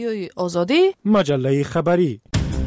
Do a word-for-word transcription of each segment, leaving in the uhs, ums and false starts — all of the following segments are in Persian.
آزادی مجله خبری.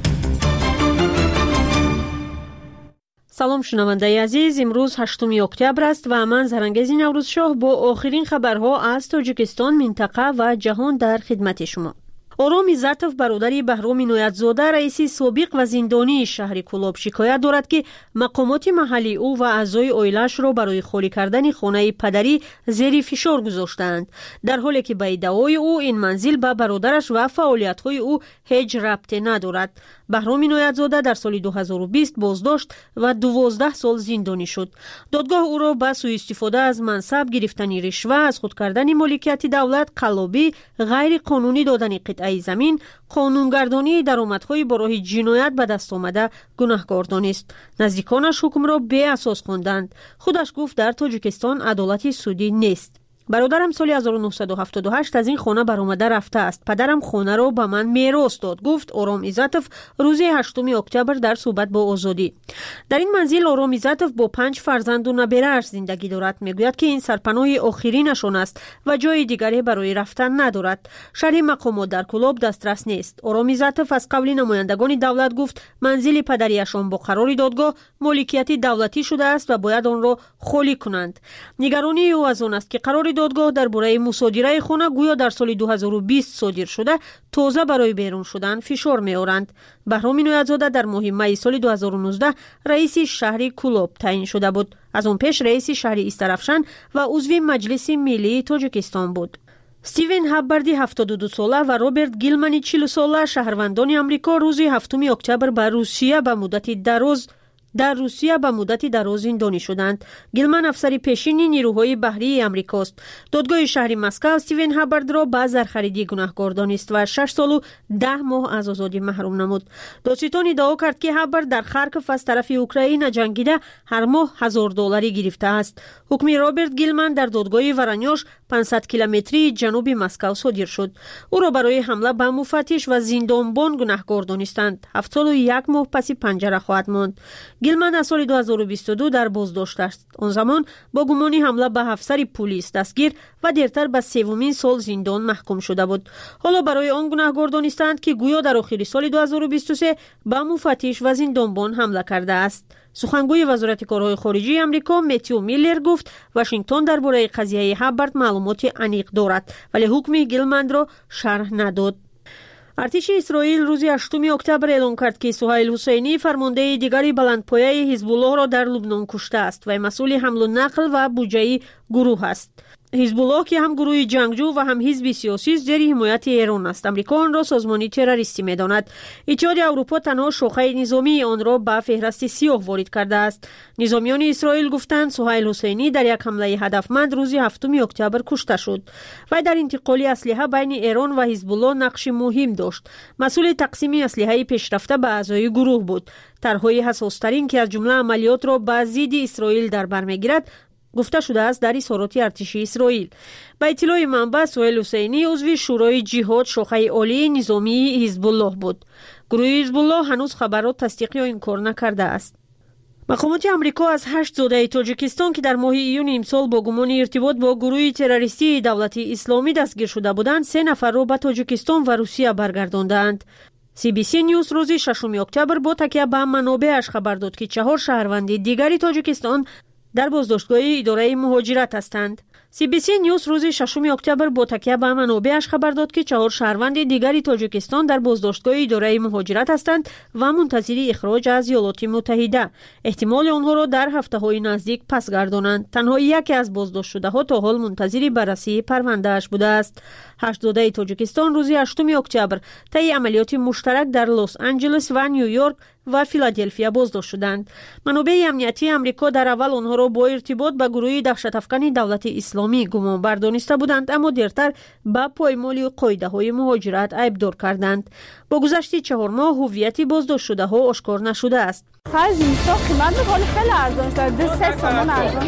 سلام شنونده عزیز، امروز هشتم اکتبر است و من زرنگز نوروزشاه با آخرین خبرها از تاجیکستان، منطقه و جهان در خدمت شما. آرام عزتوف برادری بهرام عنایتزاده رئیس سابق و زندانی شهر کولاب شکایت دارد که مقامات محلی او و اعضای عائله‌اش را برای خالی کردن خانه پدری زیر فشار گذاشتند، در حالی که به ادعای او این منزل به برادرش و فعالیت‌های او هیچ ربطی ندارد. بهرام عنایتزاده در سال دو هزار و بیست بازداشت و دوازده سال زندانی شد. دادگاه او را به سوء استفاده از منصب، گرفتن رشوه، از خود کردن مالکیت دولت، قلابی، غیر قانونی دادن قطعه زمین، قانونگردانی درآمدهای با راه جنایت به دست آمده گناهکار دانست. نزدیکانش حکم را بی اساس خواندند. خودش گفت در تاجیکستان عدالت سودی نیست. برادرم سال هزار و نهصد و هفتاد و هشت از این خانه برآمده رفته است. پدرم خانه را به من میراث داد، گفت آرام عزتوف روز هشتم اکتبر در صحبت با آزادی. در این منزل آرام عزتوف با پنج فرزند و نبیره‌اش زندگی دارد. میگوید که این سرپناه آخرینشان است و جای دیگری برای رفتن ندارد. شرح مقامات در کولاب دسترس نیست. آرام عزتوف از قبل نمایندگان دولت گفت منزل پدریشان با قرار دادگاه مالکیت دولتی شده است و باید آن را خالی کنند. نگرانی او از آن است که قرار دادگاه درباره مصادره خانه گویا در سال دو هزار و بیست صادر شده، تازه برای بیرون شدن فشار می‌آورند. بهرام عنایتزاده در ماه می سال دو هزار و نوزده رئیس شهر کولاب تعیین شده بود. از آن پیش رئیس شهر استرافشان و عضو مجلس ملی تاجیکستان بود. استیون هاباردی هفتاد و دو ساله و رابرت گیلمانی چهل ساله شهروندان آمریکا روز هفتم اکتبر به روسیه به مدت دراز در روسیه به مدت دراز زندانی شدند. گیلمن افسر پیشین نیروهای بحری آمریکاست. دادگاه شهر مسکو استیون هابارد را به زرخریدی گناهکار دانست و شش سال و ده ماه از آزادی محروم نمود. دادستان ادعا کرد که هابارد در خارکوف از طرف اوکراین جنگیده هر ماه هزار دلاری گرفته است. حکم رابرت گیلمن در دادگاه ورانیاش پانصد کیلومتری جنوب مسکو صادر شد. او را برای حمله به مفتش و زندانبان گناهکار دانستند. هفت سال و یک ماه پس پنجره خواهد ماند. گیلمن از سال دو هزار و بیست و دو در بازداشت است. آن زمان با گمان حمله به افسر پلیس دستگیر و دیرتر به سومین سال زندان محکوم شده بود. حالا برای آن گناهکار دانستند که گویا در آخر سال دو هزار و بیست و سه به مفتش و زندانبان حمله کرده است. سخنگوی وزارت کارهای خارجه آمریکا متیو میلر گفت واشنگتن درباره قضیه هابارد معلومات عمیق دارد، ولی حکم گیلمن را شرح نداد. ارتش اسرائیل روز هشتم اکتبر اعلام کرد که سهیل حسینی فرمانده دیگری بلندپایه حزب الله را در لبنان کشته است و مسئول حمل و نقل و بودجه گروه است. حزب الله که هم گروه جنگجو و هم حزب سیاسی زیر حمایت ایران است، امریکا آن را سازمانی تروریستی می‌داند. اتحاد اروپا تنها شاخه نظامی آن را به فهرست سیاه وارد کرده است. نظامیان اسرائیل گفتند سهیل حسینی در یک حمله هدفمند روز هفتم اکتبر کشته شد و در انتقال اسلحه بین ایران و حزب الله نقش مهم داشت. مسئول تقسیم اسلحه پیشرفته به اعضای گروه بود. طرح‌های حساس‌ترین که از جمله عملیات را به ضد اسرائیل در بر می‌گیرد گفته شده است در اظهارات ارتش اسرائیل. با اطلاع منبع سهیل حسینی عضو شورای جهاد شاخه عالی نظامی حزب الله بود. گروه حزب الله هنوز خبرات تصدیق یا انکار نکرده است. مقامات آمریکا از هشت زاده تاجیکستان که در ماه ایون امسال با گمان ارتباط با گروه تروریستی دولت اسلامی دستگیر شده بودند، سه نفر را به تاجیکستان و روسیه برگرداندند. سی بی سی نیوز روز ششم اکتبر با تکیه به منابعش خبر داد که چهار شهروند دیگری تاجیکستان در بازداشتگاه اداره مهاجرت هستند. سی بی سی نیوز روز ششم اکتبر با تکیه به منابعش خبر داد که چهار شهروند دیگری تاجیکستان در بازداشتگاه اداره مهاجرت هستند و منتظر اخراج از ایالات متحده. احتمال آنها را در هفته‌های نزدیک پس گردانند. تنها یکی از بازداشت شده‌ها تا حال منتظر بررسی پرونده‌اش بوده است. هشت زاده تاجیکستان روز هشتم اکتبر طی عملیات مشترک در لس آنجلس و نیویورک و فیلادلفیا بازداشت شدند. منابع امنیتی آمریکا در اول آنها را با ارتباط به گروه دهشت افکن دولت اسلامی گمان بر دانسته بودند، اما دیرتر به پایمال قاعده‌های مهاجرت عیبدار کردند. با گذشت چهار ماه هویت بازداشت شده ها آشکار نشده است. خرج اینستا قیمت می‌کنه خیلی ارزان شده، دو سه تومان ارزان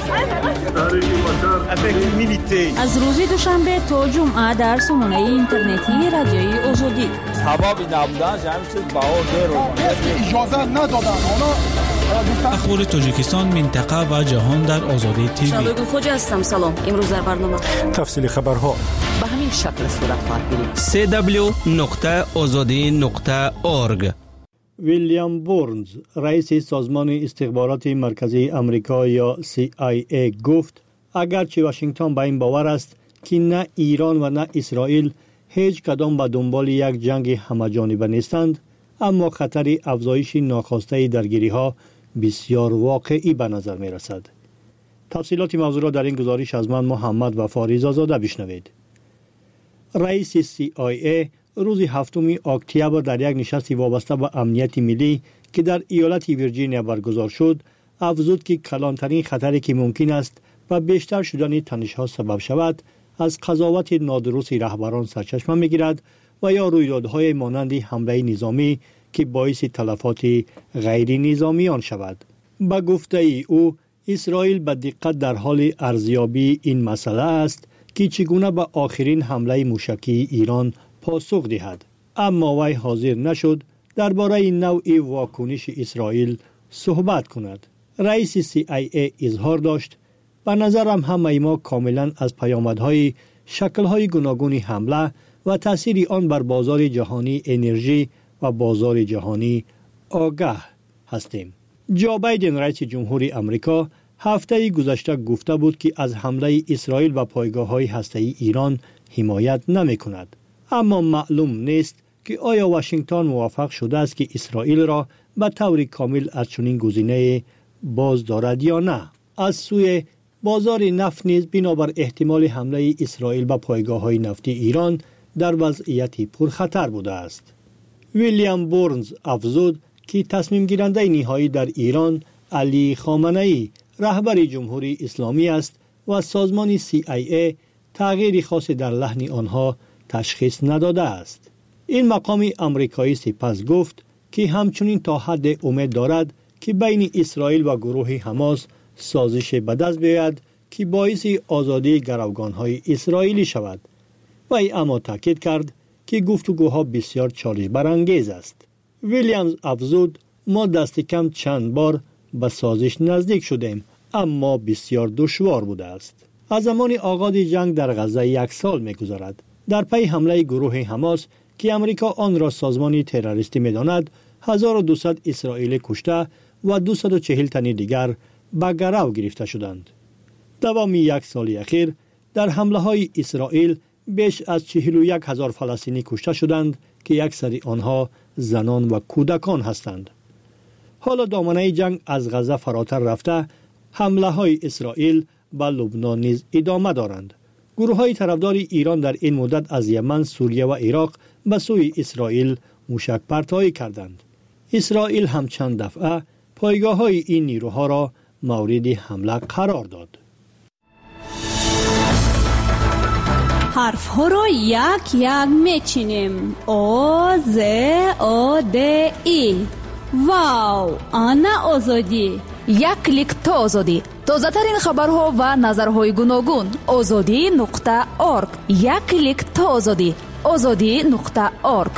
شده. از روز دوشنبه تا جمعه در سامانه اینترنتی رادیوی آزادی. حبابی نبودن جمعی چیز باور رو اجازه ندادن. اخبار تاجیکستان، منطقه و جهان در آزادی تیوی. شبکه خوج هستم. سلام. امروز در برنامه تفصیل خبرها. به همین این شکل صورت خواهد گرفت. سی دبلیو نقطه آزادی نقطه اورگ. ویلیام بورنز، رئیس سازمان استخبارات مرکزی آمریکا یا سی آی ای گفت اگرچه واشنگتن به این باور است که نه ایران و نه اسرائیل هیچ کدام به دنبال یک جنگ همه‌جانبه نیستند، اما خطر افزایش ناخواسته درگیری‌ها بسیار واقعی به نظر می رسد. تفصیلات موضوع را در این گزارش از من محمد وفا رضازاده بشنوید. رئیس سی آی ای روز هفتم اکتبر در یک نشست وابسته به امنیت ملی که در ایالت ویرجینیا برگزار شد، افزود که کلانترین خطری که ممکن است و بیشتر شدن تنش‌ها سبب شود از قضاوت نادرست رهبران سرچشمه می‌گیرد و یا رویدادهای مانند حمله نظامی که باعث تلفات غیر نظامیان شود. با گفته ای او، اسرائیل به دقت در حال ارزیابی این مسئله است که چگونه به آخرین حمله موشکی ایران پاسخ دهد، اما وی حاضر نشد درباره نوع واکنش اسرائیل صحبت کند. رئیس سی آی ای اظهار داشت به نظرم همه ما کاملا از پیامدهای شکل‌های گوناگون حمله و تأثیر آن بر بازار جهانی انرژی و بازار جهانی آگاه هستیم. جو بایدن رئیس جمهوری آمریکا هفته گذشته گفته بود که از حمله اسرائیل به پایگاه‌های هسته‌ای ایران حمایت نمی‌کند، اما معلوم نیست که آیا واشنگتن موافق شده است که اسرائیل را به طور کامل از چنین گزینه باز دارد یا نه. از سوی بازار نفت نیز بنابر احتمال حمله اسرائیل به پایگاه‌های نفتی ایران در وضعیت پرخطر بوده است. ویلیام بورنز افزود که تصمیم گیرنده نهایی در ایران علی خامنه‌ای رهبر جمهوری اسلامی است و سازمان سی آی ای تغییر خاصی در لحن آنها تشخیص نداده است. این مقام آمریکایی سپس گفت که همچنین تا حد امید دارد که بین اسرائیل و گروه حماس سازش به دست بیاید که باعث آزادی گروگان‌های اسرائیلی شود. وی اما تاکید کرد که گفتگوها بسیار چالش برانگیز است. ویلیامز افزود ما دست کم چند بار به سازش نزدیک شدیم، اما بسیار دشوار بوده است. از زمان آغاز جنگ در غزه یک سال می‌گذرد. در پی حمله گروه حماس که امریکا آن را سازمان تروریستی می‌داند، هزار و دویست اسرائیلی کشته و دویست و چهل تن دیگر به گرو گرفته شدند. دوام یک سال اخیر در حمله های اسرائیل بیش از چهل و یک هزار فلسطینی کشته شدند که اکثر آنها زنان و کودکان هستند. حالا دامنه جنگ از غزه فراتر رفته، حمله های اسرائیل به لبنان نیز ادامه دارند. گروه های طرفدار ایران در این مدت از یمن، سوریه و عراق به سوی اسرائیل موشک پرتابی کردند. اسرائیل هم چند دفعه پایگاه های این نیروها را مورد حمله قرار داد. حرف ها را یک یک میچینیم. او ز او د ای. واو، آنا آزادی. یک کلیک تا آزادی. تازه ترین خبرها و نظرهای گوناگون. آزادی نقطه اورگ. یک کلیک تا آزادی. آزادی نقطه اورگ.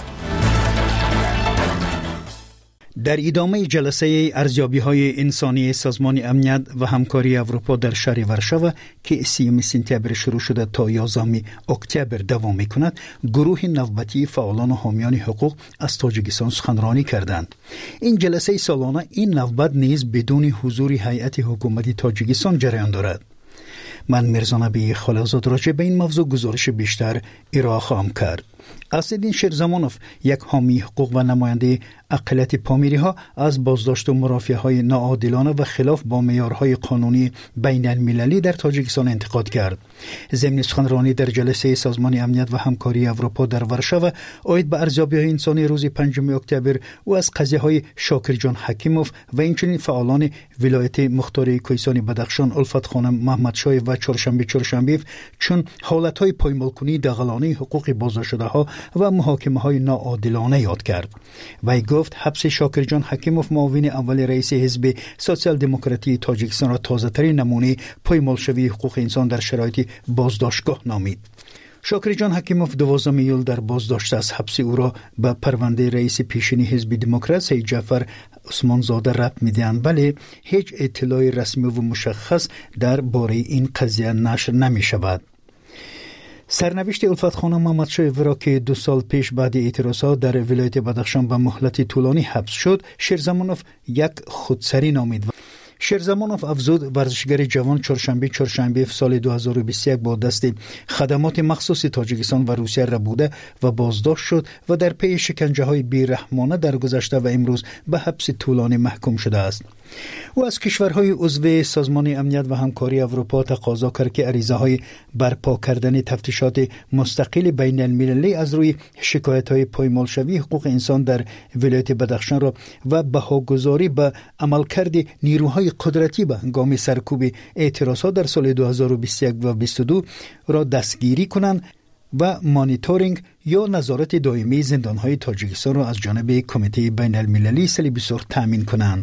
در ادامه جلسه ارزیابی‌های انسانی سازمان امنیت و همکاری اروپا در شهر ورشاو که سیوم سپتامبر شروع شده تا یازدهم اکتبر دوام می‌کند، گروه نوبتی فعالان و حامیان حقوق از تاجیکستان سخنرانی کردند. این جلسه سالانه این نوبت نیز بدون حضور هیئت حکومتی تاجیکستان جریان دارد. من مرزا نبی خالقزاد راجع به این موضوع گزارش بیشتر ارائه خواهم کرد. اسدالدین شیرزمانوف، یک حامی حقوق و نماینده اقلیت پامیری ها، از بازداشت و مرافعه های ناعادلانه و خلاف با معیارهای قانونی بین المللی در تاجیکستان انتقاد کرد. ضمن سخنرانی در جلسه سازمان امنیت و همکاری اروپا در ورشاو عاید به ارزیابی‌های انسانی روز پنجم اکتبر و از قضیه های شاکر جان حکیموف و اینچنین فعالان ولایت مختار کوهستان بدخشان الفت خانم محمد شاه و چهارشنبه چهارشنبه چون حالت های پایمالکنی دغلانه حقوق بازداشت‌شده ها و محاکمه های ناعادلانه یاد کرد. وی گفت حبس شاکر جان حکیموف، معاون اول رئیس حزب سوسیال دموکراتی تاجیکستان، را تازه ترین نمونه پایمالشوی حقوق انسان در شرایط بازداشتگاه نامید. شاکر جان حکیموف دوازدهم ایول در بازداشت از حبس او را به پرونده رئیس پیشین حزب دموکرات سید جعفر عثمان زاده ربط می‌دهند، ولی هیچ اطلاع رسمی و مشخص در باره این قضیه نشر نمی شود. سرنوشت الفت خانم محمدشاه ورا که دو سال پیش بعد اعتراضات در ولایت بدخشان به مهلت طولانی حبس شد، شیرزمانوف یک خودسری نامید. شیرزمانوف افزود ورزشگر جوان چهارشنبه چهارشنبه سال دو هزار و بیست و یک با دست خدمات مخصوص تاجیکستان و روسیه ربوده و بازداشت شد و در پی شکنجه های بیرحمانه در گذشته و امروز به حبس طولانی محکوم شده است. او از کشورهای عضو سازمان امنیت و همکاری اروپا تقاضا کرد که عریضه های برپا کردن تفتیشات مستقل بین المللی از روی شکایت های پایمالشوی حقوق انسان در ولایت بدخشان را و بهاگذاری به عملکرد نیروهای قدرتی به هنگام سرکوب اعتراضات در سال دو هزار و بیست و یک و بیست و دو را دستگیری کنند و مانیتورینگ یا نظارت دائمی زندانهای تاجیکستان را از جانب کمیته بین المللی صلیبی سرخ تامین کنند.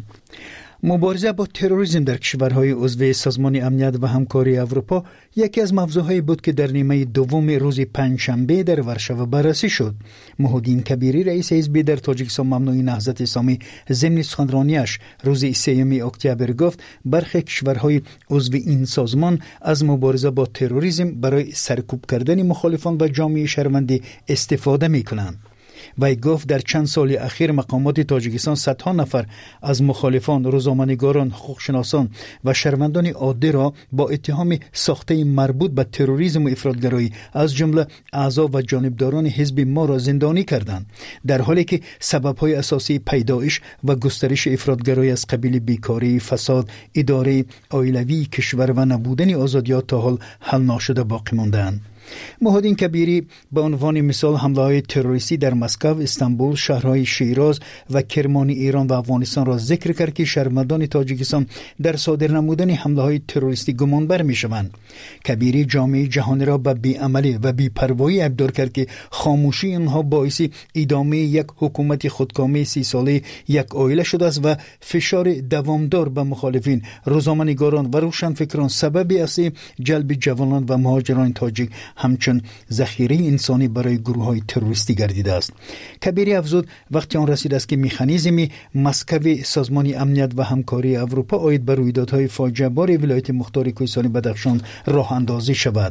مبارزه با تروریسم در کشورهای عضو سازمان امنیت و همکاری اروپا یکی از موضوعهای بود که در نیمه دوم روز پنجشنبه در ورشو بررسی شد. محمودین کبیری رئیس حزب در تاجیکستان ممنوع نهضت اسلامی ضمن سخنرانیش روز سوم اکتبر گفت برخی کشورهای عضو این سازمان از مبارزه با تروریسم برای سرکوب کردن مخالفان و جامعه شهروندی استفاده می‌کنند. وی گفت در چند سال اخیر مقامات تاجیکستان صدها نفر از مخالفان، روزنامه‌نگاران، حقوقشناسان و شهروندان عادی را با اتهام ساخته مربوط به تروریسم و افراطگرایی از جمله اعضا و جانبداران حزب ما را زندانی کردند، در حالی که سبب‌های اساسی پیدایش و گسترش افراطگرایی از قبیل بیکاری، فساد، اداره عائلوی کشور و نبودن آزادیات تا حال حل نشده باقی مانده‌اند. محمودین کبیری به عنوان مثال حمله‌های تروریستی در مسکو، استانبول، شهرهای شیراز و کرمان ایران و افغانستان را ذکر کرد که شهروندان تاجیکستان در صادر نمودن حمله‌های تروریستی گمانبر می‌شوند. کبیری جامعه جهانی را به بی‌عملی و بی‌پروایی ابدار کرد که خاموشی آنها باعث ادامه یک حکومت خودکامه سی ساله یک عائله شده است و فشار دوامدار به مخالفین، روزنامه‌نگاران و روشنفکران سبب اصلی جلب جوانان و مهاجران تاجیک همچون ذخیره انسانی برای گروه‌های تروریستی گردیده است. کبیری افزود وقتی آن رسید است که مکانیزم مسکو سازمان امنیت و همکاری اروپا عاید به رویدادهای فاجعه بار ولایت مختار کوهستانی بدخشان راه اندازی شود.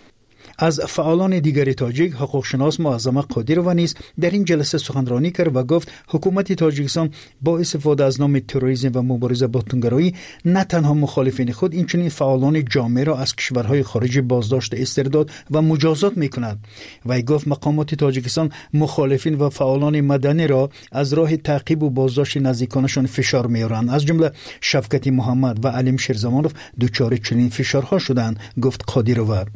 از فعالان دیگر تاجیک حقوقشناس معظم قادروا نیز در این جلسه سخنرانی کرد و گفت حکومت تاجیکستان با استفاده از نام تروریسم و مبارزه با توندگرایی نه تنها مخالفین خود اینچنین فعالان جامعه را از کشورهای خارجی بازداشت، استرداد و مجازات می‌کند. و گفت مقامات تاجیکستان مخالفین و فعالان مدنی را از راه تعقیب و بازداشت نزدیکانشان فشار می‌آورند، از جمله شفقت محمد و علیم شیرزمانوف دچار چنین فشارها شدند، گفت قادروا.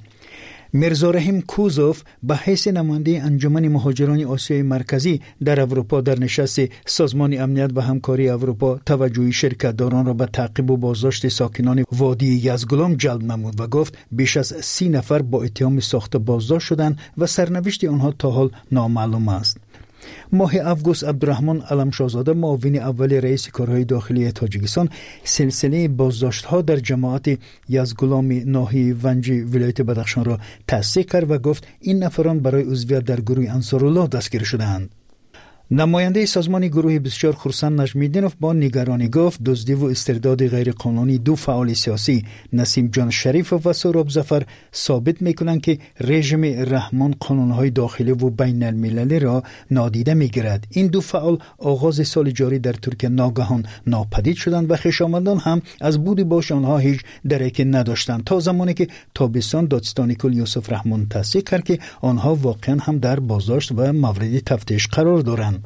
میرزا رحیم کوزوف به حیث نماینده انجمن مهاجران آسیای مرکزی در اروپا در نشست سازمان امنیت و همکاری اروپا توجه شرکت‌داران را به تعقیب و بازداشت ساکنان وادی یزگلام جلب نمود و گفت بیش از سی نفر با اتهام ساخت بازداشت شدند و سرنوشت آنها تا حال نامعلوم است. ماه اوگوست عبدالرحمن علمشاهزاده معاون اول رئیس کارهای داخلی تاجیکستان سلسله بازداشت‌ها در جماعت یزگلام ناحیه ونجی ولایت بدخشان را تصدیق کرد و گفت این نفران برای عضویت در گروه انصارالله دستگیر شده‌اند. نماینده سازمان گروه بیست و چهار خرسند نجمیدینوف با نگرانی گفت دزدی و استرداد غیرقانونی دو فعال سیاسی نسیم جان شریف و سهراب ظفر ثابت میکنند که رژیم رحمان قانونهای داخلی و بین المللی را نادیده میگیرد. این دو فعال آغاز سال جاری در ترکیه ناگهان ناپدید شدند و خویشاوندان هم از بود باش آنها هیچ درکی نداشتند تا زمانی که تابستان دادستان کل یوسف رحمان تصدیق کرد که آنها واقعا هم در بازداشت و مورد تفتیش قرار دارند.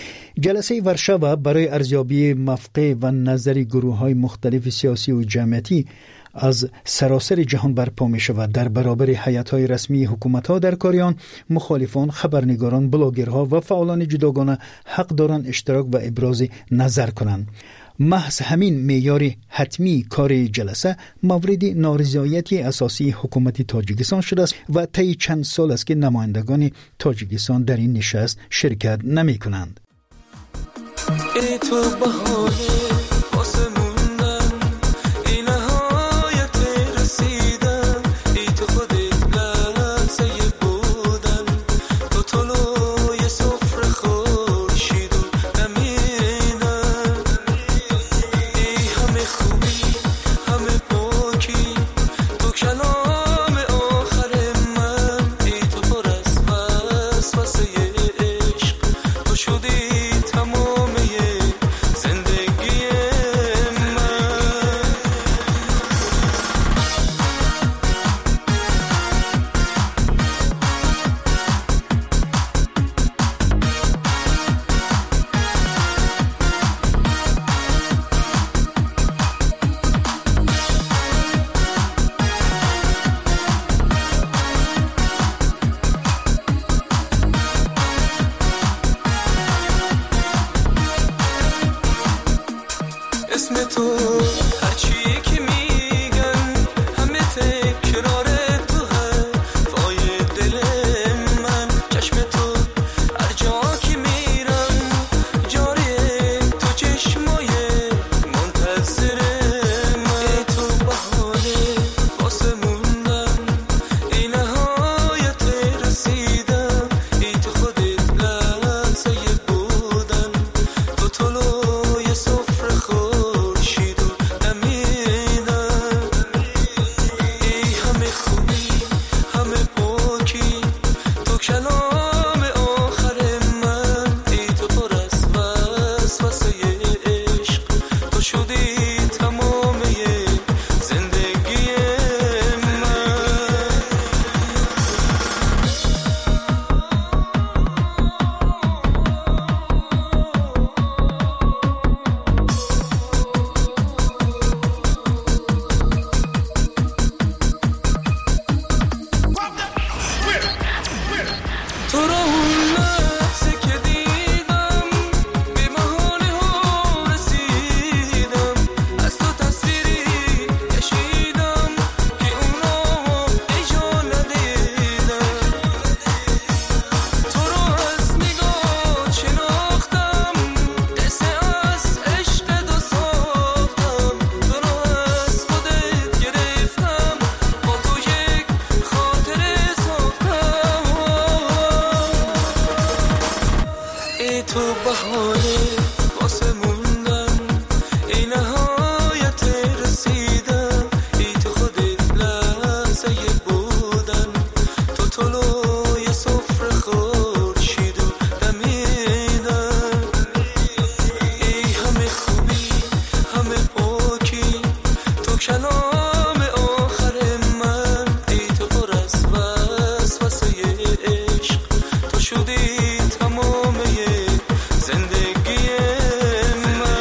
جلسه ورشو برای ارزیابی موقع و نظر گروه‌های مختلف سیاسی و جمعیتی از سراسر جهان برپا می شود. در برابر هیئت‌های رسمی حکومت‌ها در کاریان، مخالفان، خبرنگاران، بلاگرها و فعالان جداگانه حق دارند اشتراک و ابراز نظر کنند. محض همین معیار حتمی کار جلسه مورد نارضایتی اساسی حکومت تاجیکستان شده است و طی چند سال است که نمایندگان تاجیکستان در این نشست شرکت نمی کنند. ای تو بهانه واسه موندن ای نهایت رسیدن ای تو خودت لحظه بودن تو طلوع سفر خورشید و نمینم ای همه خوبی همه پاکی تو کلام آخر من ای تو هرچی که میگن همه تکرار تو حرفای دل من. چشم تو هر جا که میرم جاره تو چشمای منتظر من. ای تو بهانه واسه موندن ای نهایت رسیدم. ای تو خودت لحظه بودن تو طلوع سفره خورشید و دمیدن. ای همه خوبی همه پاکی تو کلام آخر من. ای تو پر از وسوسه عشق تو شدی تمامه زندگی من. تو رو اون لحظه که دیدم به بهانه ها رسیدم. از تو تصویری کشیدم که اونا ای جا ندیدم. تو رو از نگاه شناختم قصه از عشق دو ساختم. تو رو از خودت گرفتم با تو یک خاطره ساختم. ای تو بهانه واسه موندن ای نهایت رسیدن. ای تو خودت لحظه بودن تو طلوع سفره خورشید و دمیدن. ای همه خوبی همه پاکی تو کلام آخر من. ای تو پر از وسوسه عشق تو شدی تمامه زندگی من.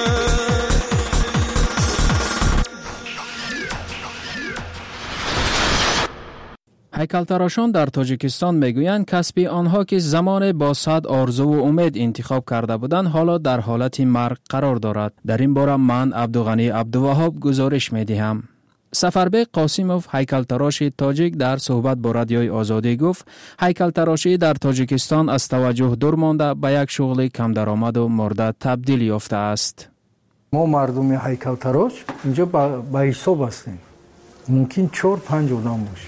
هیکل‌تراشان در تاجیکستان میگویند کسب آنها که زمان با صد آرزو و امید انتخاب کرده بودند حالا در حالت مرگ قرار دارد. در این باره من عبدالغنی عبدالوهاب گزارش میدهم. سفربگ قاسیموف هیکل‌تراش تاجیک در صحبت با رادیوی آزادی گفت هیکل‌تراشی در تاجیکستان از توجه دور مانده به یک شغل کم درآمد و مرده تبدیل یافته است. ما مردم هیکل‌تراش اینجا با حساب هستیم. ممکن چهار پنج آدم باشیم.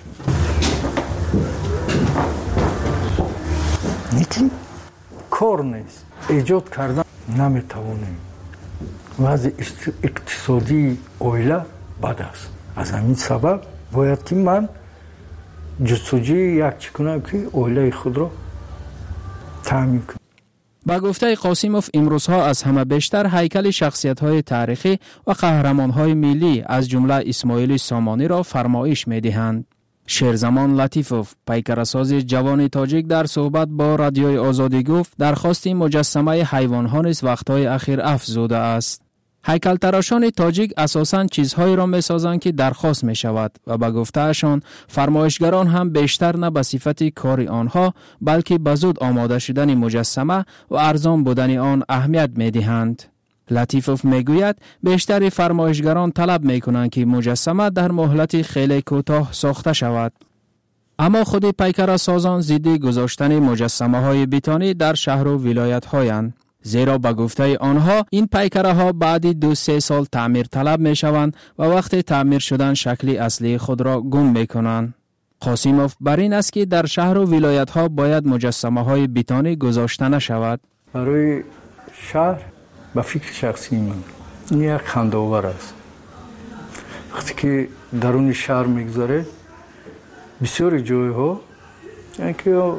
لیکن کار نیست. ایجاد کردن نمیتوانیم. وضع اقتصادی اویله بد است. از همین سبب باید که من جستجوی یک چی کنم که اویله خود را تامین کنم. با گفته قاسیموف امروزها از همه بیشتر هیکل شخصیت‌های تاریخی و قهرمان‌های ملی از جمله اسماعیل سامانی را فرمایش می‌دهند. شیرزمان لطیفوف پیکرساز جوان تاجیک در صحبت با رادیوی آزادی گفت درخواست مجسمه حیوان‌ها نیز وقت‌های اخیر افزوده است. هیکل‌تراشان تاجیک اساساً چیزهایی را می‌سازند که درخواست می‌شود و به گفته‌شان فرمایشگران هم بیشتر نه به صفت کار آنها بلکه به زود آماده شدن مجسمه و ارزان بودن آن اهمیت می‌دهند. لطیفوف میگوید بیشتر فرمایشگران طلب می‌کنند که مجسمه در مهلت خیلی کوتاه ساخته شود. اما خود پیکر سازان ضد گذاشتن مجسمه‌های بیتانی در شهر و ولایت‌هایند. زیرا به گفته آنها این پیکره ها بعد دو سه سال تعمیر طلب می شوند و وقت تعمیر شدن شکل اصلی خود را گم می کنند. قاسیموف بر این است که در شهر و ولایت ها باید مجسمه های بیتانی گذاشته نشود. برای شهر به فکر شخصی من این یک خنده‌آور است. وقتی که درون شهر میگذاره بسیاری جای ها یعنی که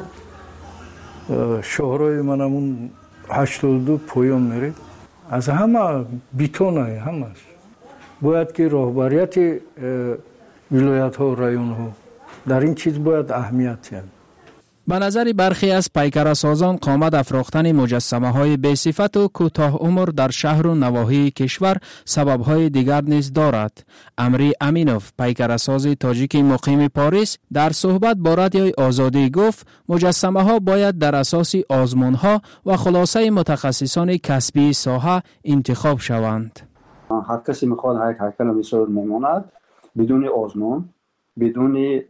شهرهای من همون هشتاد و دو پایان میره از همه بیتونه همش باید که راهبریت ولایت ها و رایون ها در این چیز باید اهمیت یاد. به نظر برخی از پیکره سازان قامت افراختن مجسمه های بی صفت و کوتاه عمر در شهر و نواحی کشور سبب های دیگر نیز دارد. امری امینوف پیکره ساز تاجیک مقیم پاریس در صحبت با رادیوی آزادی گفت مجسمه ها باید در اساس آزمون ها و خلاصه متخصصان کسبی ساحه انتخاب شوند. هر کسی میخواد یک هیکل مثل میماند بدون آزمون، بدون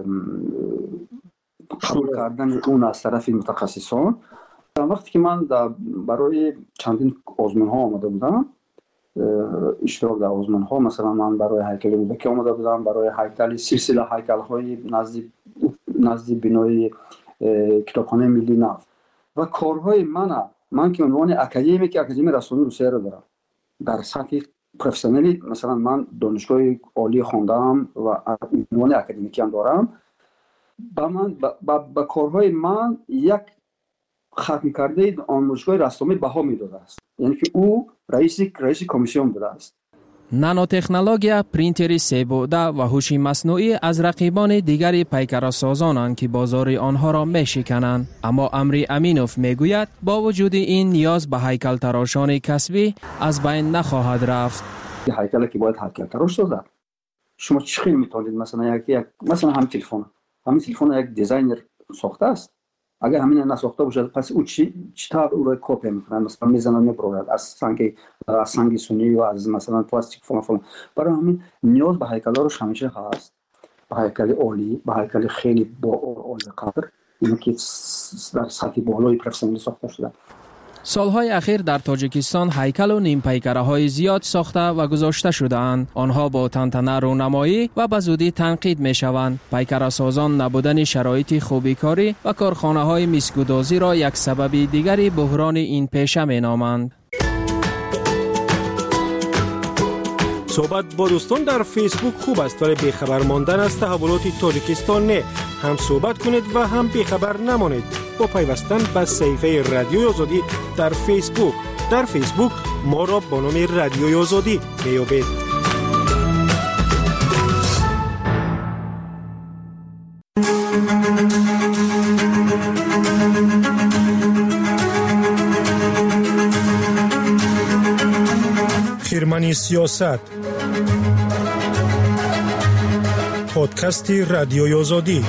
قبول کردن اون از طرف متخصصان. وقتی که من برای چندین آزمون ها آمده بودم، اشتراک در آزمون ها، مثلا من برای هیکل بودکی آمده بودم، برای هیکل سلسله هیکل های نزدیک نزدیک بنای کتابخانه ملی نفت و کارهای من من که عنوان اکادمیک اکادمی رسانه روسیه رو دارم در سطح پروفسیونالی، مثلا من دانشگاه عالی خواندم و عنوان اکادمیکی هم دارم. با من با کارهای من یک ختم کرده آموزشگاه رسانه بها میداده است، یعنی که او رئیس رئیس کمیسیون بوده است. نانوتکنولوژیا، پرینتر سه بعده و هوش مصنوعی از رقیبان دیگری پیکرسازانند که بازار آنها را میشکنند، اما امری امینوف میگوید با وجود این نیاز به هیکل تراشان کسبی از بین نخواهد رفت. هیکلی که باید هیکل تراش شده، شما چی خیلی میتونید مثلا یک یک مثلا همین تلفن همین تلفن یک دیزاینر ساخته است، اگر همین نساخته باشه پس او چی چطور او را کپی میکنه، مثلا میزنه میبرد از سنگ از سنگ سنی و از مثلا پلاستیک فلان فلان. برای همین نیاز به هیکل روش همیشه هست، به هیکل عالی، به هیکل خیلی با عالی قدر، اینه که در سطح بالای پروفسیونالی ساخته شده. سالهای اخیر در تاجیکستان هیکل و نیم پیکره های زیاد ساخته و گذاشته شده‌اند. آنها با تنتنه رونمایی و به زودی تنقید می شوند. پیکره سازان نبودن شرایط خوبی کاری و کارخانه های میسکودازی را یک سبب دیگری بحران این پیشه می نامند. صحبت با دوستان در فیسبوک خوب است، ولی بیخبر ماندن از تحولات تاجیکستان نه. هم صحبت کنید و هم بیخبر نمانید با پیوستن به صفحه رادیوی آزادی در فیسبوک. در فیسبوک ما را با نام رادیوی آزادی میابید. خیرمنی سیاست، پادکست رادیوی آزادی.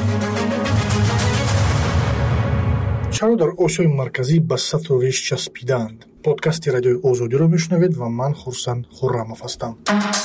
چرا در آسیای مرکزی به سطر و ریش چسبیدند؟ پادکست رادیوی آزادی رو میشنوید و من خورسند خرموف هستم.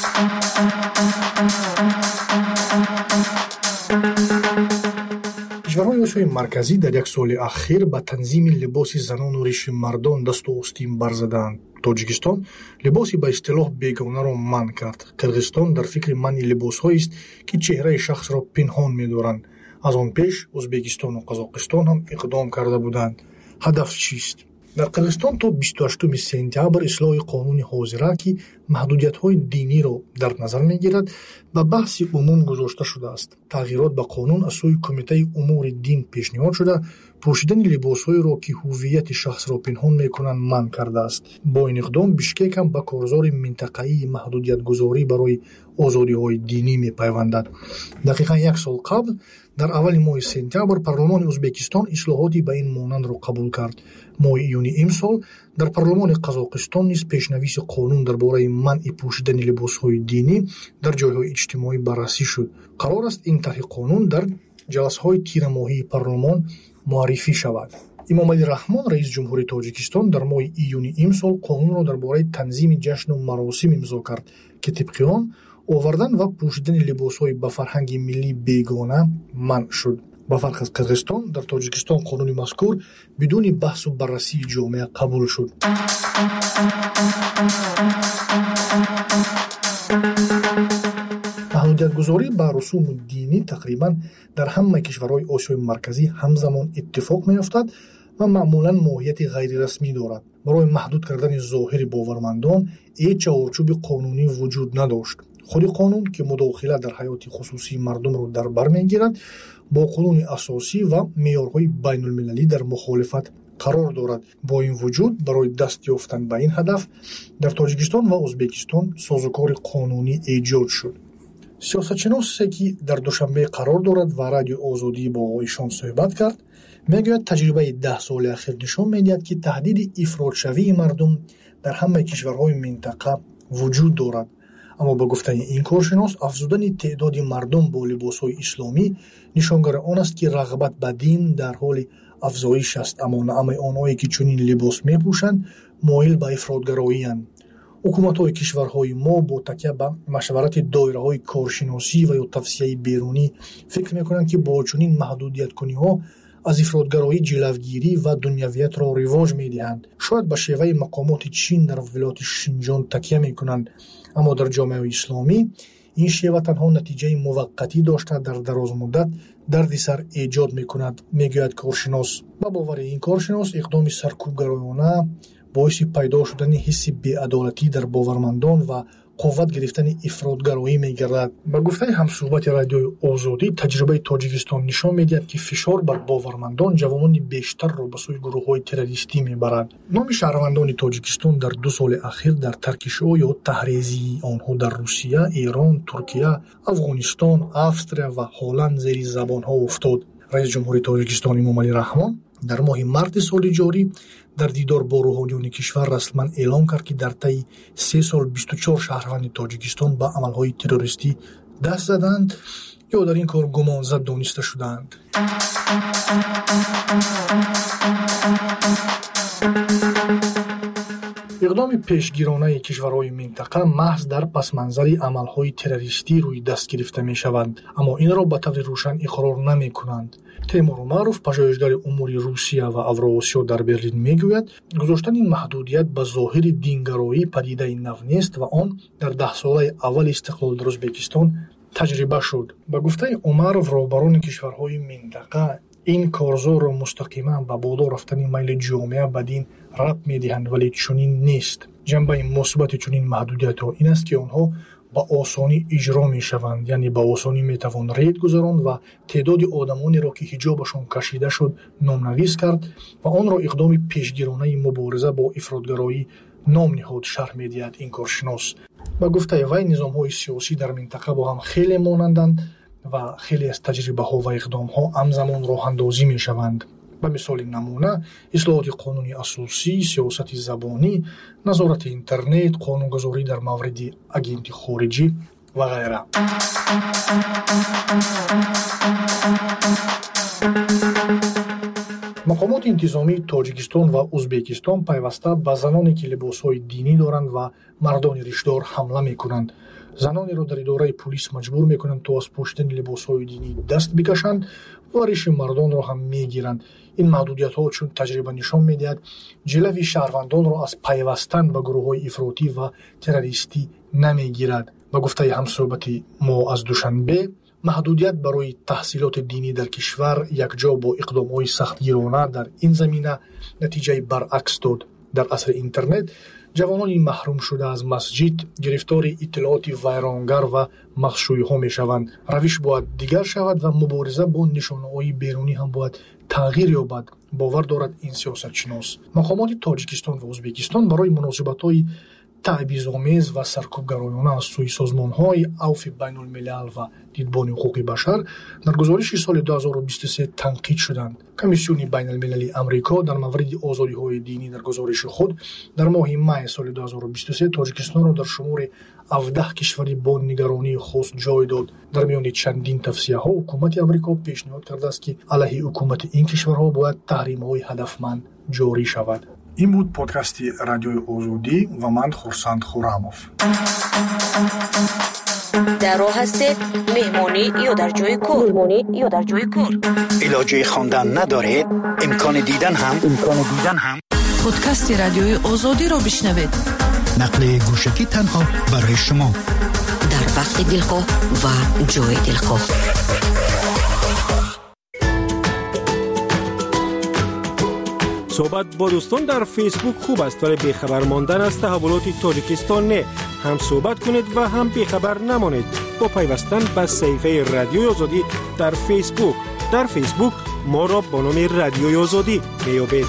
کشورهای آسیای مرکزی در یک سال اخیر به تنظیم لباس زنان و ریش مردان دست و آستین برزدند. تاجیکستان لباسی به اصطلاح بیگانه را منع کرد. قرغیزستان در فکر منع لباس‌هایی است که چهره شخص را پنهان می‌دارند. از آن پیش ازبکستان و قزاقستان هم اقدام کرده بودند. هدف چیست؟ در قرغیزستان تا بیست و هشتم سپتامبر اصلاح قانون حاضره که محدودیت‌های دینی را در نظر می‌گیرد به بحث عموم گذاشته شده است. تغییرات به قانون از سوی کمیته امور دین پیشنهاد شده، پوشیدن لباس‌های را که هویت شخص را پنهان می‌کنند منع کرده است. با این اقدام بیشکک هم به کارزار منطقه‌ای محدودیت‌گذاری برای آزادی‌های دینی می‌پیوندد. دقیقاً یک سال قبل در اول ماه سپتامبر پارلمان ازبکستان اصلاحاتی به این مانند را قبول کرد. ماه ایونی امسال در پارلمان قزاقستان نیز پیشنویس قانون درباره منع پوشیدن لباس‌های دینی در جای‌های اجتماعی بررسی شد. قرار است این طرح قانون در جلسه‌های تیر ماهی پارلمان معرفی شود. امام علی رحمان رئیس جمهوری تاجیکستان در ماه ایونی امسال قانون را درباره تنظیم جشن و مراسم امضا کرد که طبق آن آوردن و پوشیدن لباس‌های به فرهنگ ملی بیگانه منع شد. با فرق از قرغیزستان در تاجیکستان قانون مذکور بدون بحث و بررسی جامعه قبول شد. محدودیت‌گذاری به رسوم دینی تقریباً در همه کشورهای آسیای مرکزی همزمان اتفاق می‌افتد و معمولاً ماهیت غیر رسمی دارد. برای محدود کردن ظاهر باورمندان هیچ چارچوب قانونی وجود نداشت. خود قانون که مداخله در حیات خصوصی مردم را در بر می‌گیرد با قانون اساسی و معیارهای بین المللی در مخالفت قرار دارد. با این وجود برای دست یافتن به این هدف در تاجیکستان و ازبکستان سازوکار قانونی ایجاد شد. سیاستشناسی که در دوشنبه قرار دارد و رادیو آزادی با آقایشان صحبت کرد میگوید تجربه ده سال اخیر نشان میدهد که تهدید افراط‌شوی مردم در همه کشورهای منطقه وجود دارد. اما با گفتن این کارشناس افزودن تعداد مردم با لباس‌های اسلامی نشانگر آن است که رغبت به دین در حال افزایش است، اما نه همه آنهایی که چنین لباس میپوشند مایل به افراط‌گرایی اند. ҳукуматҳои кишварҳои мо бо такя ба машварати доираҳои коршиносӣ ва ё тавсияи берунӣ фикр мекунанд, ки бо чунин маҳдудияткуниҳо аз ифротгароӣ ҷилавгирӣ ва дунявиятро ривоҷ медиҳанд. Шояд ба шеваи мақомоти Чин дар вилояти Шинҷон такя мекунанд, аммо дар ҷомеаи исломӣ ин шева танҳо натиҷаи муваққатӣ дошта дар дарозмуддат дарди сар эҷод мекунад, мегӯяд коршинос. ба бовари ин коршинос, иқдоми саркӯбгароёна боиси пайдо шудани ҳисси беадолатӣ дар бовармандон ва қувват гирифтани ифротгароӣ мегардад. Ба гуфтаи ҳамсӯҳбати радиои Озодӣ, таҷрибаи Тоҷикистон нишон медиҳад, ки фишор бар бовармандон ҷавонони бештарро ба сӯи гурӯҳҳои террористӣ мебарад. номи шаҳрвандони Тоҷикистон дар ду соли ахир дар тарки шоъ ё таҳризии онҳо дар Русия, Эрон, Туркия, Афғонистон, Австрия ва Ҳолланд зери забонҳо уфтод. Раис ҷумҳури Тоҷикистон Эмомалӣ Раҳмон дар моҳи марти соли ҷорӣ дар дидор бо рӯҳониёни кишвар расман эълон кард, ки дар таи се сол бисту чор шаҳрванди Тоҷикистон ба амалҳои террористӣ даст заданд ё дар ин кор гумонзад дониста шуданд. иқдоми пешгиронаи кишварҳои минтақа маҳз дар пасманзари амалҳои террористӣ рӯи даст гирифта мешаванд, аммо инро ба таври рӯшан иқрор намекунанд. Теймур Умаров, пажоҳишгари умури Русия ва Авроосиё дар Берлин, мегӯяд, гузоштани маҳдудият ба зоҳири дингароӣ падидаи нав нест ва он дар даҳсолаи аввали истиқлол дар Ӯзбекистон таҷриба шуд. Ба гуфтаи Умаров, роҳбарони кишварҳои минтақа ин корзорро мустақиман ба боло рафтани майли ҷомеа ба дин рабт медиҳанд, вале чунин нест. ҷанбаи мусбати чунин маҳдудиятҳо ин аст, ки онҳо ба осонӣ иҷро мешаванд, яъне ба осонӣ метавон рейд гузаронд ва теъдоди одамонеро, ки ҳиҷобашон кашида шуд, номнавис кард ва онро иқдоми пешгиронаи мубориза бо ифротгароӣ ном ниҳод, шарҳ медиҳад ин коршинос. Ба гуфтаи вай, низомҳои сиёсӣ дар минтақа бо ҳам хеле монанданд ва хеле аз таҷрибаҳо ва иқдомҳо ҳамзамон роҳандозӣ мешаванд. ба мисоли намуна, ислоҳоти қонуни асосӣ, сиёсати забонӣ, назорати интернет, қонунгузорӣ дар мавриди агенти хориҷӣ ва ғайра. мақомоти интизомии Тоҷикистон ва Ӯзбекистон пайваста ба заноне, ки либосҳои динӣ доранд ва мардони риштдор ҳамла мекунанд. Занонеро дар идораи пулис маҷбур мекунанд, то аз пӯшидани либосҳои динӣ даст бикашанд ва риши мардонро ҳам мегиранд. ин маҳдудиятҳо, чун таҷриба нишон медиҳад, ҷилави шаҳрвандонро аз пайвастан ба гурӯҳҳои ифротӣ ва террористӣ намегирад. Ба гуфтаи ҳамсӯҳбати мо аз Душанбе, маҳдудият барои таҳсилоти динӣ дар кишвар якҷо бо иқдомҳои сахтгирона дар ин замина натиҷаи баръакс дод. Дар асри интернет ҷавонони маҳрум шуда аз масҷид гирифтори иттилооти вайронгар ва махшӯиҳо мешаванд. Равиш бояд дигар шавад ва мубориза бо нишонаҳои берунӣ ҳам бояд тағйир ёбад, бовар дорад ин сиёсатшинос. мақомоти Тоҷикистон ва Ӯзбекистон барои муносибатҳои таъбизомез ва саркӯбгароёна аз сӯи созмонҳои авфи байнулмилал ва дидбони ҳуқуқи башар дар гузориши соли ду ҳазору бисту се танқид шуданд. Комиссиони байналмилалии Амрико дар мавриди озодиҳои динӣ дар гузориши худ дар моҳи май соли ду ҳазору бисту се Тоҷикистонро дар шумори ҳавдаҳ кишвари бо нигаронии хос ҷой дод. Дар миёни чандин тавсияҳо ҳукумати Амрико пешниҳод кардааст, ки алайҳи ҳукумати ин кишварҳо бояд таҳримҳои ҳадафманд ҷорӣ шавад. ин буд подкасти радиои Озодӣ ва ман Хурсанд Хуррамов. дар роҳ ҳастед, меҳмонӣ ё дар ҷои кор меҳмонӣ ё дар ҷои кор илоҷи хондан надоред, имкони дидан ҳам имкони дидан ҳам подкасти радиои Озодиро бишнавед. нақли гӯшагӣ танҳо барои шумо дар вақти дилхоҳ ва ҷои дилхоҳ. صحبت با دوستان در فیسبوک خوب است، ولی بیخبر ماندن از تحولات تاجیکستان نه. هم صحبت کنید و هم بیخبر نمانید با پیوستن به صفحه رادیوی آزادی در فیسبوک. در فیسبوک ما را با نام رادیوی آزادی میابید.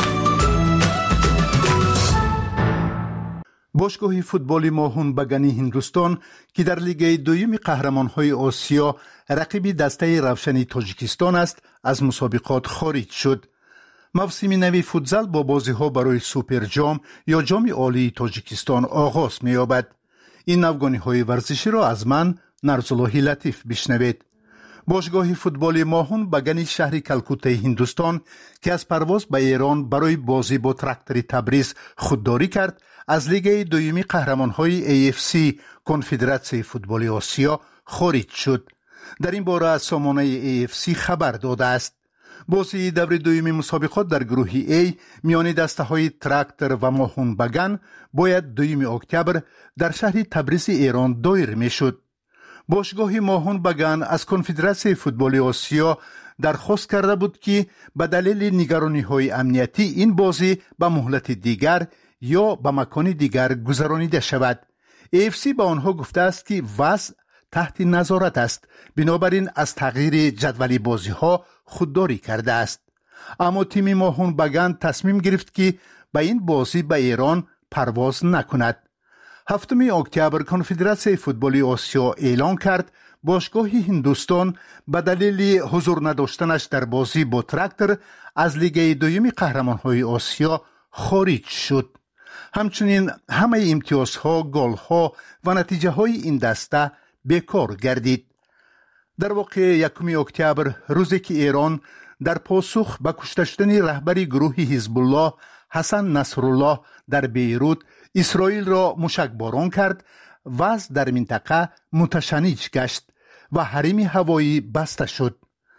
باشگاه فوتبال ماهون بگنی هندوستان که در لیگ دوم قهرمان‌های آسیا رقیب دسته روشن تاجیکستان است، از مسابقات خارج شد. موسم نوی فوتزال با بازی‌ها برای سوپر جام یا جام عالی تاجیکستان آغاز می‌یابد. این نوگانی‌های ورزشی را از من نرزاللهی لطیف بشنوید. باشگاه فوتبال ماهون بگن شهر کلکوته هندوستان که از پرواز به ایران برای بازی با تراکتور تبریز خودداری کرد از لیگ دویمی قهرمان‌های ای اف سی کنفدراسیون فوتبال آسیا خارج شد. در این باره از سامانه ای اف سی خبر داده است. بازی دور دویمی مسابقات در گروه ای میان دسته‌های تراکتور و ماهون بگن باید دویم اکتبر در شهر تبریز ایران دایر میشد. باشگاه ماهون بگن از کنفدراسیون فوتبال آسیا درخواست کرده بود که به دلیل نگرانی‌های امنیتی این بازی به مهلت دیگر یا به مکان دیگر گذرانیده شود. ای اف سی به آنها گفته است که وضع تحت نظارت است، بنابراین از تغییر جدول بازی ها خودداری کرده است. اما تیم ماهون بگن تصمیم گرفت که به این بازی به ایران پرواز نکند. هفتم اکتبر کنفدراسیون فوتبال آسیا اعلان کرد باشگاه هندوستان به دلیل حضور نداشتنش در بازی با تراکتور از لیگ دویم قهرمان‌های آسیا خارج شد. همچنین همه امتیازها، گل‌ها و نتیجه های این دسته بیکار گردید. در واقع یکم اکتبر روزی که ایران در پاسخ به کشته شدن رهبر گروه حزب الله حسن نصرالله در بیروت اسرائیل را موشکباران کرد، وضع در منطقه متشنج گشت و حریم هوایی بسته شد.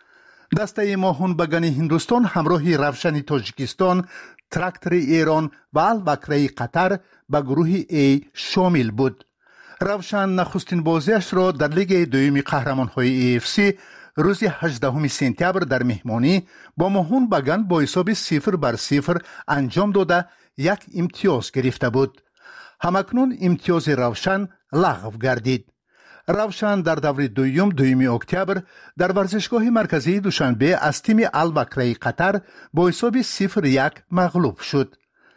دسته ماهون بگن هندوستان همراه روشن تاجیکستان، تراکتور ایران و البکره قطر به گروه ای شامل بود. روشن نخستین بازیش را در لیگ دویم قهرمان‌های ای اف سی روز هجدهم سپتامبر در مهمانی با ماهون بگن با حساب صفر بر صفر انجام داده یک امتیاز گرفته بود. همکنون امتیاز روشن لغو گردید. روشن در دور دویم دویم اکتبر در ورزشگاه مرکزی دوشنبه از تیم البکره قطر با حساب صفر یک مغلوب شد.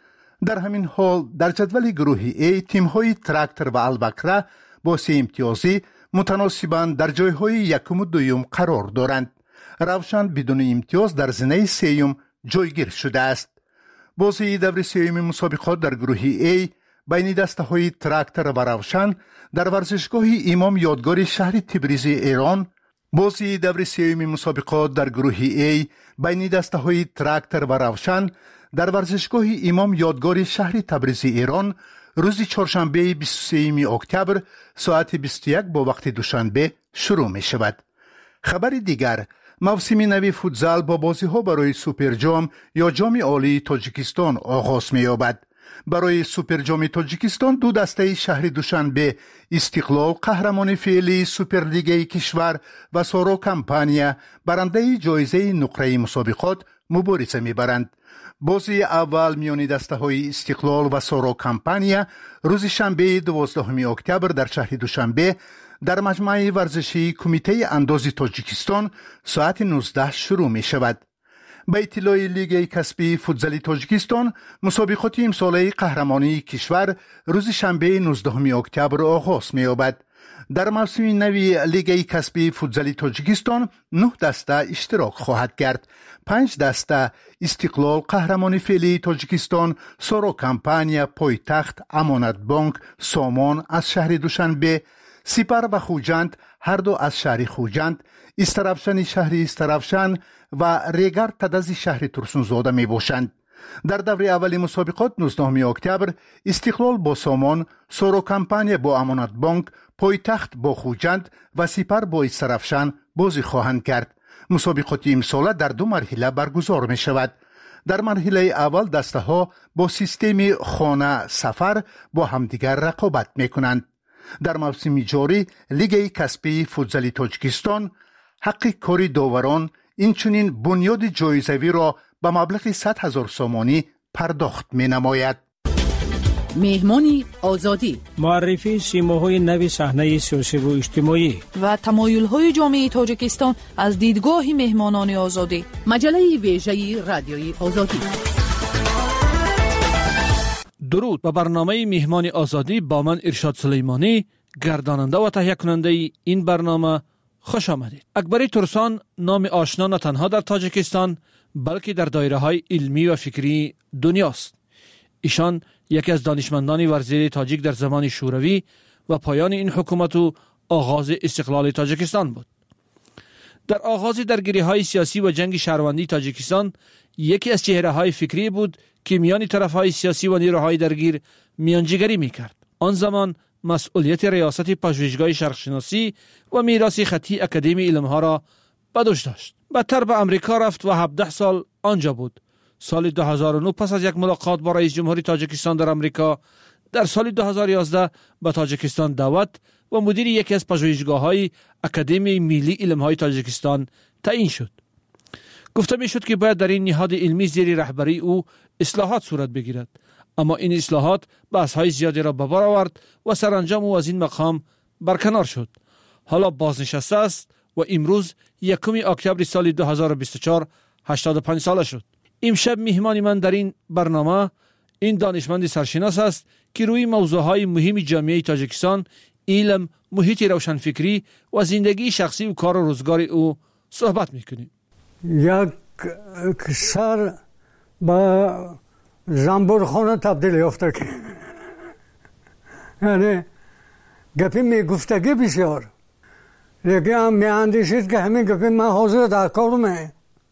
در همین حال در جدول گروه ای تیم‌های تراکتور و البکره با سه امتیازی متناسباً در جایهای یکم و دویم قرار دارند. روشن بدون امتیاز در زنه سیوم جایگیر شده است. بازی دور سیوم مسابقات در گروه ای بین دسته‌های تراکتور و روشن در ورزشگاه امام یادگار شهر تبریز ایران، بازی دور سیوم مسابقات در گروه ای بین دسته‌های تراکتور و روشن در ورزشگاه امام یادگار شهر تبریز ایران روز چهارشنبه بیست و سوم اکتبر ساعت بیست و یک با وقت دوشنبه شروع می شود. خبر دیگر، موسم نو فوتزال با بازی ها برای سوپر جام یا جام عالی تاجیکستان آغاز می یابد. برای سوپر جام تاجیکستان دو دسته شهر دوشنبه استقلال قهرمان فعلی سوپر لیگ کشور و سارو کمپانیا برنده جایزه نقره مسابقات مبارزه می برند. بازی اول میان دسته های استقلال و سارو کمپانیا روز شنبه دوازدهم اکتبر در شهر دوشنبه در مجمع ورزشی کمیته انداز تاجیکستان ساعت نوزده شروع می شود. به اطلاع لیگ کسبی فوتزال تاجیکستان مسابقات امساله قهرمانی کشور روز شنبه نوزدهم اکتبر آغاز می یابد. در موسم نوی لیگ کسبی فوتزال تاجیکستان نه دسته اشتراک خواهد کرد. پنج دسته استقلال قهرمان فعلی تاجیکستان، سارو کمپانیا پایتخت، امانت بانک سامان از شهر دوشنبه، سپر و خوجند هر دو از شهر خوجند، استرافشن شهر استرافشن و ریگر تدز شهر ترسونزاده می باشند. در دور اول مسابقات نوزدهم اکتبر استقلال با سامان، سارو کمپانیا با امانت بانک، پایتخت با خوجند و سپر با استرافشن بازی خواهند کرد. مسابقات امساله در دو مرحله برگزار می شود. در مرحله اول دسته ها با سیستم خانه سفر با همدیگر رقابت می کنند. در موسم جاری لیگ کسبی فوتزال تاجیکستان حق کاری داوران اینچنین بنیاد جایزوی را به مبلغ صد هزار سامانی پرداخت می نماید. مهمانی آزادی، معرفی سیماهای نو صحنه سیاسی و اجتماعی و تمایل‌های جامعه تاجیکستان از دیدگاه مهمانان آزادی. مجله ویژه رادیوی آزادی. درود به برنامه مهمان آزادی با من ارشاد سلیمانی، گرداننده و تهیه کننده این برنامه. خوش آمدید. اکبری ترسان نام آشنا نه تنها در تاجیکستان بلکه در دایره های علمی و فکری دنیاست. ایشان یکی از دانشمندان ورزیده تاجیک در زمان شوروی و پایان این حکومت و آغاز استقلال تاجیکستان بود. در آغاز درگیری‌های سیاسی و جنگ شهروندی تاجیکستان یکی از چهره‌های فکری بود که میان طرف‌های سیاسی و نیروهای درگیر میانجیگری می‌کرد. آن زمان مسئولیت ریاست پژوهشگاه شرقشناسی و میراث خطی اکادمی علم‌ها را به دوش داشت. بعدتر به امریکا رفت و هفده سال آنجا بود. سال دو هزار و نه پس از یک ملاقات با رئیس جمهوری تاجیکستان در امریکا، در سال دو هزار و یازده به تاجیکستان دعوت و مدیر یکی از پژوهشگاه‌های اکادمی ملی علم‌های تاجیکستان تعیین شد. گفته می‌شد که باید در این نهاد علمی زیر رهبری او اصلاحات صورت بگیرد، اما این اصلاحات بحث‌های زیادی را به بار آورد و سرانجام او از این مقام برکنار شد. حالا بازنشسته است و امروز یکم اکتبر سال دو هزار و بیست و چهار هشتاد و پنج ساله شد. امشب میهمان من در این برنامه این دانشمند سرشناس است که روی موضوعهای مهم جامعه تاجیکستان، علم، محیط روشنفکری و زندگی شخصی و کار و روزگار او صحبت میکنیم. یک سر با زنبورخانه تبدیل یافته که یعنی گپی میگفتگی بسیار، لیکن هم میاندیشید که همین گپی من حاضر در کارمه.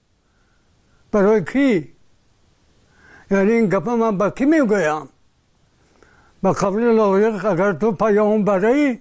برای کی؟ یعنی این گپ من با کی میگویم؟ با قبل لایق اگر تو پیام بری،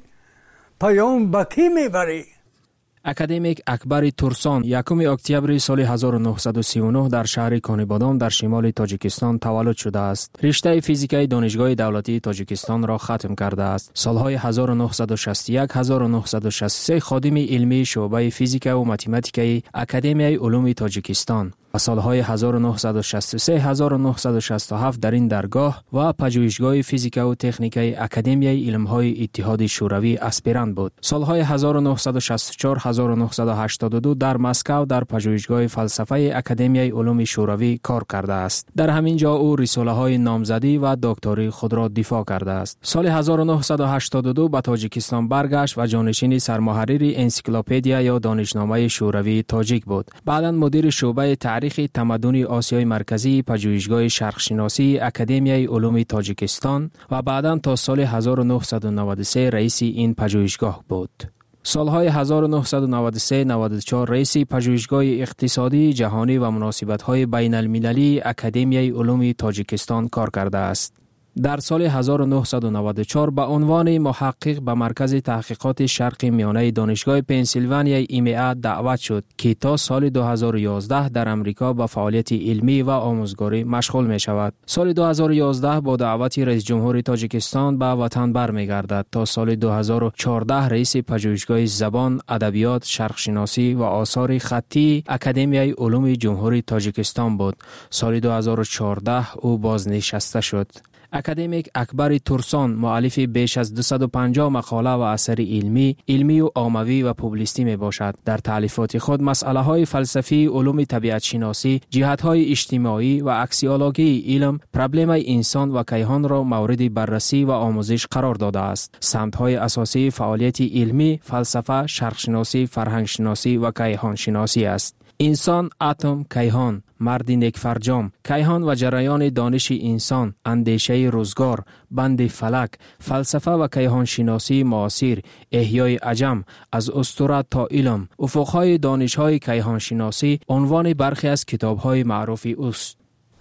پیام با کی میبری؟ اکادمیک اکبر تورسان یکم اکتبر سال هزار و نهصد و سی و نه در شهر کانیبادام در شمال تاجیکستان تولد شده است. رشته فیزیکای دانشگاه دولتی تاجیکستان را ختم کرده است. سالهای هزار و نهصد و شصت و یک هزار و نهصد و شصت و سه خادم علمی شعبه فیزیک و متمتیک اکادمیای علوم تاجیکستان و سالهای هزار و نهصد و شصت و سه هزار و نهصد و شصت و هفت در این درگاه و پژوهشگاه فیزیک و تکنیک اکادمیای علم‌های اتحاد شوروی اسپیرانت بود. سالهای هزار و نهصد و شصت و چهار هزار و نهصد و هشتاد و دو در مسکو در پژوهشگاه فلسفه اکادمیای علوم شوروی کار کرده است. در همین جا او رساله‌های نامزدی و دکتری خود را دفاع کرده است. سال هزار و نهصد و هشتاد و دو به تاجیکستان برگشت و جانشین سرمحرر انسیکلوپدیا یا دانشنامه شوروی تاجیک بود. بعداً مدیر شعبه تاریخ تمدن آسیای مرکزی پژوهشگاه شرقشناسی اکادمیای علوم تاجیکستان و بعداً تا سال هزار و نهصد و نود و سه رئیس این پژوهشگاه بود. سالهای هزار و نهصد و نود و سه نود و چهار رئیس پژوهشگاه اقتصادی جهانی و مناسبت‌های بین المللی اکادمیای علوم تاجیکستان کار کرده است. در سال هزار و نهصد و نود و چهار به عنوان محقق به مرکز تحقیقات شرق میانه دانشگاه پنسیلوانیا ام ای دعوت شد که تا سال دو هزار و یازده در امریکا به فعالیت علمی و آموزگاری مشغول می شود. سال دو هزار و یازده با دعوت رئیس جمهور تاجیکستان به وطن برمیگردد تا سال دو هزار و چهارده رئیس پژوهشگاه زبان، ادبیات، شرقشناسی و آثار خطی اکادمیای علوم جمهوری تاجیکستان بود. سال دو هزار و چهارده او بازنشسته شد. اکادمیک اکبر تورسان مؤلف بیش از دویست و پنجاه مقاله و اثر علمی، علمی و عاموی و پوبلیستی می باشد. در تالیفات خود مسئله های فلسفی، علوم طبیعت شناسی، جهت های اجتماعی و اکسیولوژی علم، پرابلم انسان و کیهان را مورد بررسی و آموزش قرار داده است. سمت های اساسی فعالیت علمی، فلسفه، شرق شناسی، فرهنگ شناسی و کیهان شناسی است. انسان، اتم، کیهان، مرد نیکفرجام، کیهان و جریان دانش انسان، اندیشه روزگار، بند فلک، فلسفه و کیهان شناسی معاصر، احیای عجم، از اسطوره تا علم، افقهای دانش‌های کیهان شناسی عنوان برخی از کتاب‌های معروف است.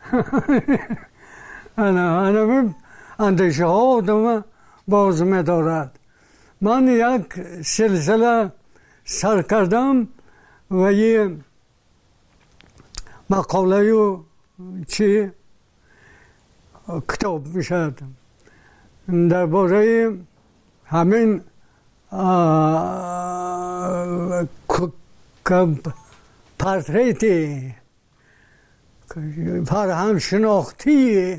انا انا اندیشه ها آدم باز می‌دارد. من یک سلسله سر کردم و یه مقاله و چی کتاب میشد درباره همین پورتریتی فرهنگ شناختی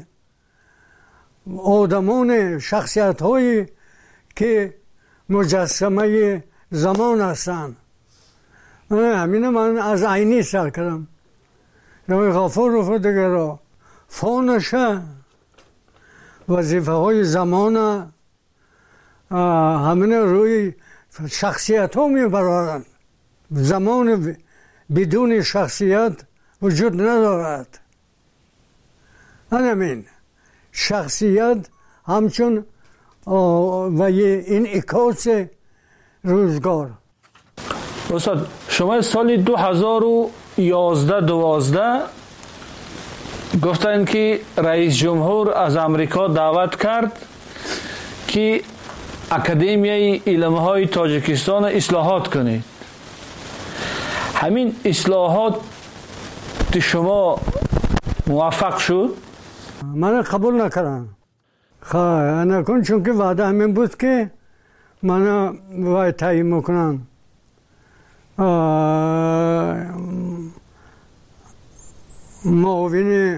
آدمان، شخصیت هایی که مجسمه زمان هستند. همین من از عینی سر کردم. نوی غفور رو دیگه را فونشه وظیفه های زمان همین روی شخصیت ها می برارن. زمان بدون شخصیت وجود ندارد. همین شخصیت همچون و این اکاس روزگار. استاد شما سال دو هزار و یازده دوازده گفتن که رئیس جمهور از امریکا دعوت کرد که اکادمیای علمهای تاجیکستان اصلاحات کنید. همین اصلاحات شما موفق شد؟ من قبول نکردم. خواهی نکن چون که وعده همین بود که من باید تعیین میکنم معاون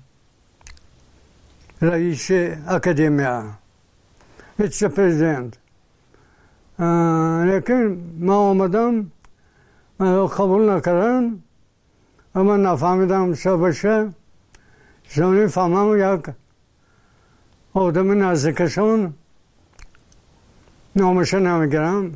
رئیس اکادمیا ویس پرزیدنت. لیکن ما آمدم من قبول نکردم و من نفهمیدم چه باشه. زمانی فهمم یک آدم نزدیکشون نامش نمیگرم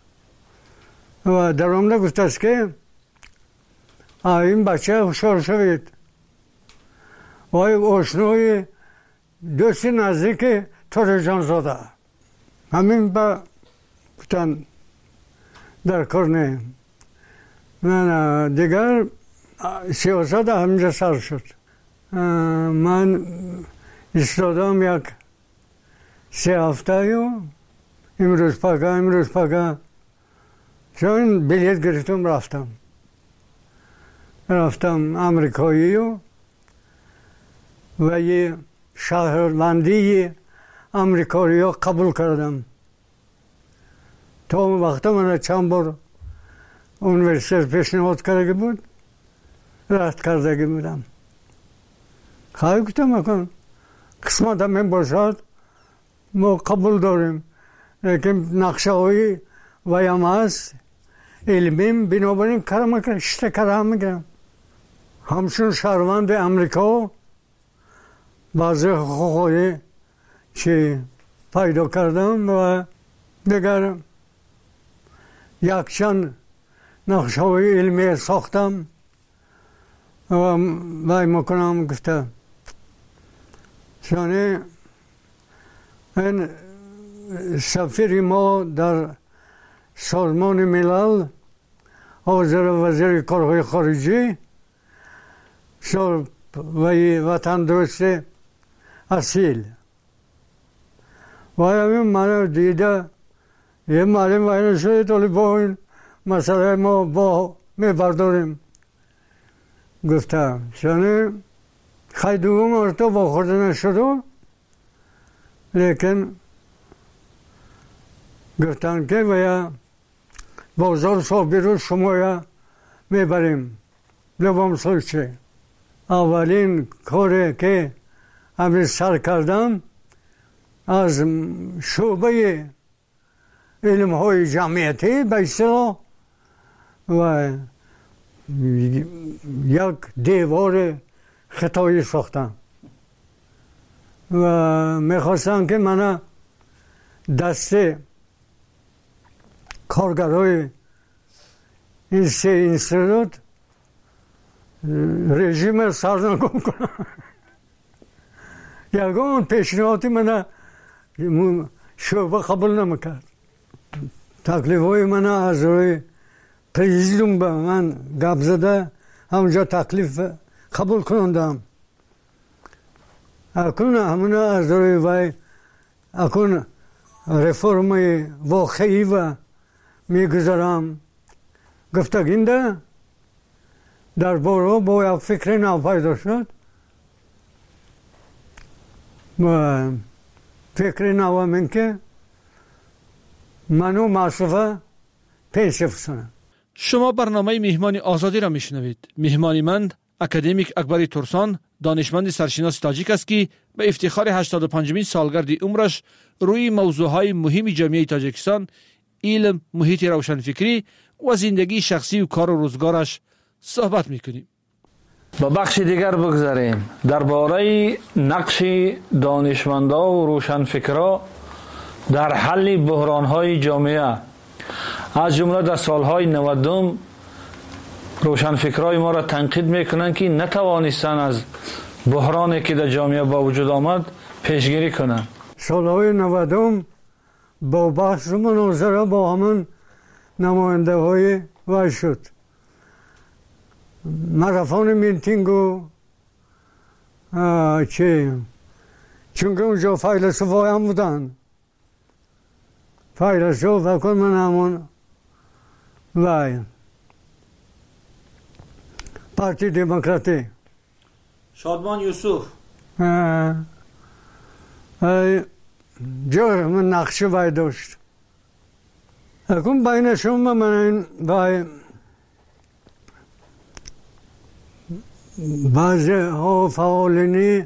و در آمده گفته است که این بچه هوشیار شوید و آشنای دوست نزدیک تور جان زاده. همین با گفتن در کار نه. من دیگر سیاست همینجا سر شد. من ایستادم یک سه هفته و امروز پگه امروز پگه چون بلیت گرفتم رفتم رفتم امریکایی و و یه شهروندی امریکایی رو قبول کردم. تا اون وقت من چند بار اونیورسیت پیشنهاد کرده بود رد کرده بودم. خواهی گفتم اکن قسمت همین باشد ما قبول داریم، لیکن نقشه های ویم هست علمیم بنابراین کرم که اشته کرم میگم. همچون شهروند امریکا بعضی حقوقی چی پیدا کردم و دیگر یک چند نقشه های علمی ساختم و وی مکنم گفته چونی این سفیر ما در سازمان ملل حاضر وزیر کارهای خارجی شد وی وطن دوست اصیل و همین من دیده یه معلم وی نشده تولی با این مسئله ما با می برداریم. گفتم چونی خیلی دوم مرتا با خورده نشده، لیکن گفتن که ویا بازار صاحبی رو شما یا میبریم لبام سوچه. اولین کاری که همین سر کردم از شعبه علم های جمعیتی به اصطلاح و یک دیوار خطایی ساختم و میخواستم که من دست کارگرای این سه اینستیتوت رژیم سرنگون کنم. یکان پیشنهادی من شعبه قبول نمیکرد. تکلیف های من از روی پریزیدوم به من گپ زده همونجا تکلیف قبول کردم. اکنون همون از روی وی اکن رفرم واقعی و میگذارم گفتگینده در بارو با یک فکر نو پیدا شد و فکر نو من که منو مصرفه پیش بسنم. شما برنامه مهمان آزادی را میشنوید. مهمان من اکادمیک اکبری ترسان دانشمند سرشناس تاجیک است که به افتخار هشتاد و پنجمین سالگرد عمرش روی موضوعهای مهم جامعه تاجیکستان، علم، محیط روشنفکری و زندگی شخصی و کار و روزگارش صحبت میکنیم. با بخش دیگر بگذاریم. درباره نقش دانشمندا و روشنفکرا در حل بحرانهای جامعه، از جمله در سالهای نودم روشنفکرای ما را تنقید میکنند که نتوانستن از بحرانی که در جامعه با وجود آمد پیشگیری کنند. سالهای نودم با بحث و مناظره با همون نماینده های وای شد مارافون میتینگو چه چون که اونجا فیلسوفای هم بودن فیلسوف فکر من همون وای پارتی دموکراتی شادمان یوسف جا من نقشه وای داشت اکن بینشون من این وای بعضی ها فعالینی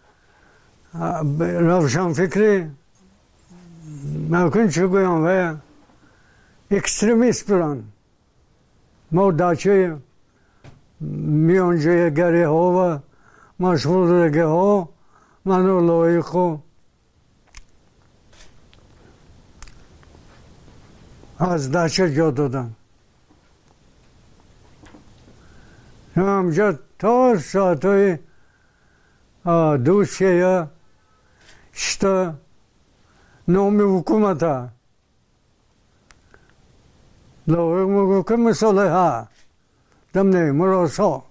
روشن فکری ممکن چه گویم وای اکستریمیست برن ما داچه میانجه گره ها و مشغول رگه ها منو لایقو از داچه جا دادن همجا تا ساعت های دوسته یا شتا نامی حکومت ها لایق مگو که مثاله ها دم نه مراسا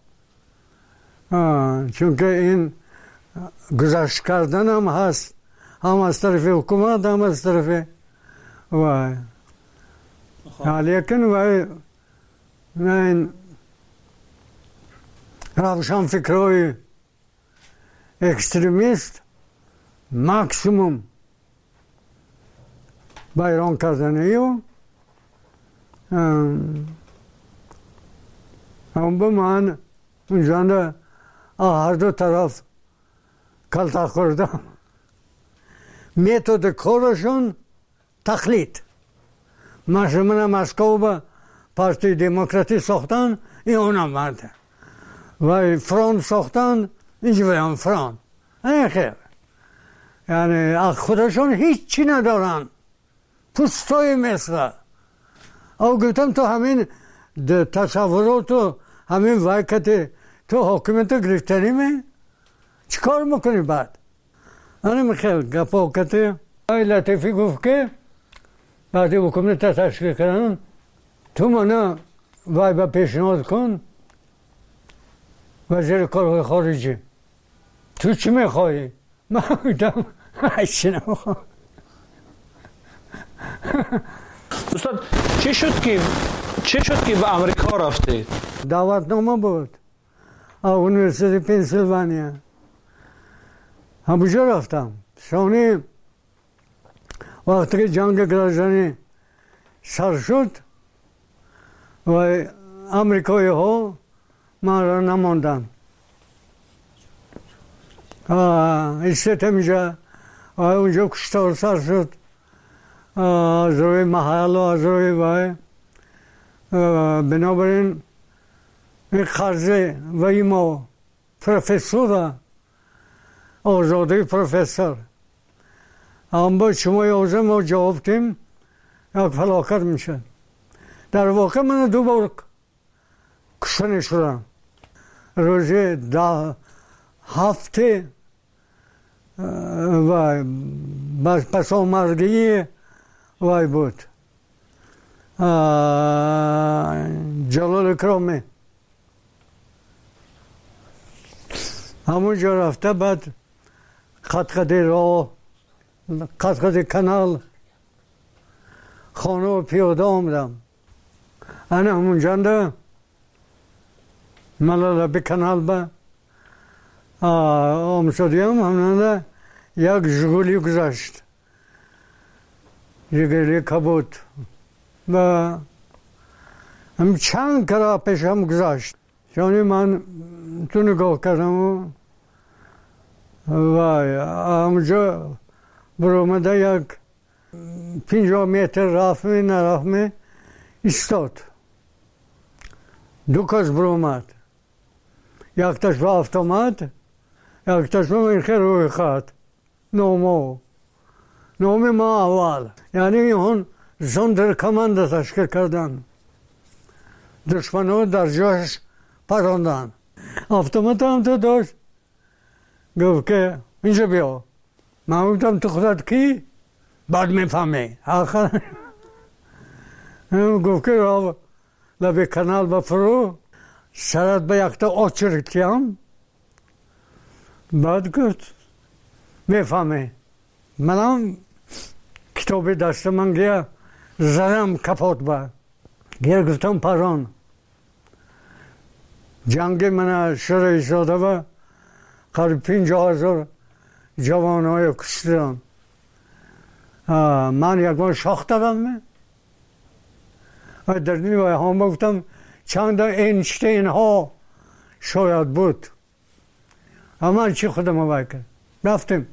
چون که این گذشت کردن هم هست هم از طرف حکومت هم از طرف وای لیکن وای این روشن فکرهای اکستریمیست ماکسیموم بیران کردنه و هم به من اونجا هر دو طرف کلتا خوردم میتود کارشون تقلید مثلا من مسکو به پارتی دموکراتی ساختن این اونم مرده و فران ساختن اینجا بیان فران این خیر یعنی خودشون هیچی ندارن پوستای مثل او گفتم تو همین تصورات و همین وقت تو حاکمیت گرفتنی می چی کار میکنی بعد انا میخواد گپا کتی ای لطیفی گفت که بعد حکومت تشکیل کردن تو منو وای با پیشنهاد کن وزیر کارهای خارجی تو چی میخوایی؟ من بودم هیچی نمیخوام استاد چه شد که چه شد که به امریکا رفتید؟ دعوتنامه بود اونیورسیتی پنسیلوانیا همونجا رفتم شانی وقتی که جنگ گرازانی سر شد و امریکایی ها من را نماندن ایستم اینجا و اونجا کشتار سر شد از روی محل و از روی وای بنابراین این خرزه و این ما پروفسور آزاده پروفسور هم با شما یازه ما جواب تیم یک فلاکت میشه در واقع من دو بار کشتن شدم روزی ده هفته و پس آمرگی وای بود جلال کرامی همونجا رفته بعد خط خط راه خط خط کانال خانه و پیاده آمدم انا همونجا ده ملالا به کانال با آمسادیم همونجا یک جگولی گذاشت جگولی کبود و هم چند کرا پیش هم گذاشت چونی من تو نگاه کردم و وای همونجا برآمده یک پنجاه متر رفت می نرفت می ایستاد دو کس برآمد یک تاش به هفت آمد یک تاش به این خیر روی خط نومو نوم ما اول یعنی اون زندر کمند تشکیل کردن دشمنو در جاش پراندن автомат هم تو داشت گفت که اینجا بیا من گفتم تو خودت کی؟ بعد میفهمی آخر گفت که لبی کانال بفرو سرت به یکتا آچرکتیم بعد گفت میفهمه منم کتابی دست من گیا زدم کپوت با گیا گفتم پران جنگ من شروع شده و قریب پنجاه هزار جوان های کشتم من یک بار شاخ دادم و در نیوه ها گفتم چند اینشتین ها شاید بود اما چی خودم رو بکر رفتیم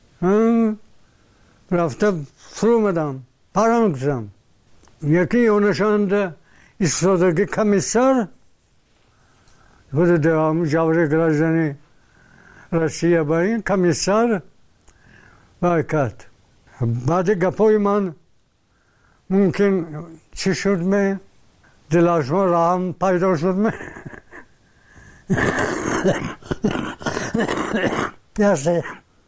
رفتم فرو مدم پران کردم یکی اونشاند ایستادگی کمیسر خود دوام جوری گرازنی روسیه با این کمیسر باید کرد بعد گپای من ممکن چی شد می دلاشما راهم پیدا شد می دسته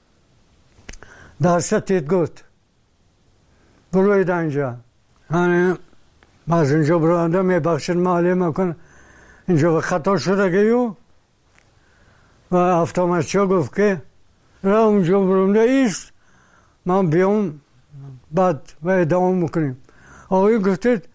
دسته تید گفت بروید اینجا هنه از اینجا برانده می بخشید مالی مکن اینجا خطا شده گیو و افتامتچا گفت که را اونجا برونده ایست من بیام بعد و ادامه میکنیم آقای گفتید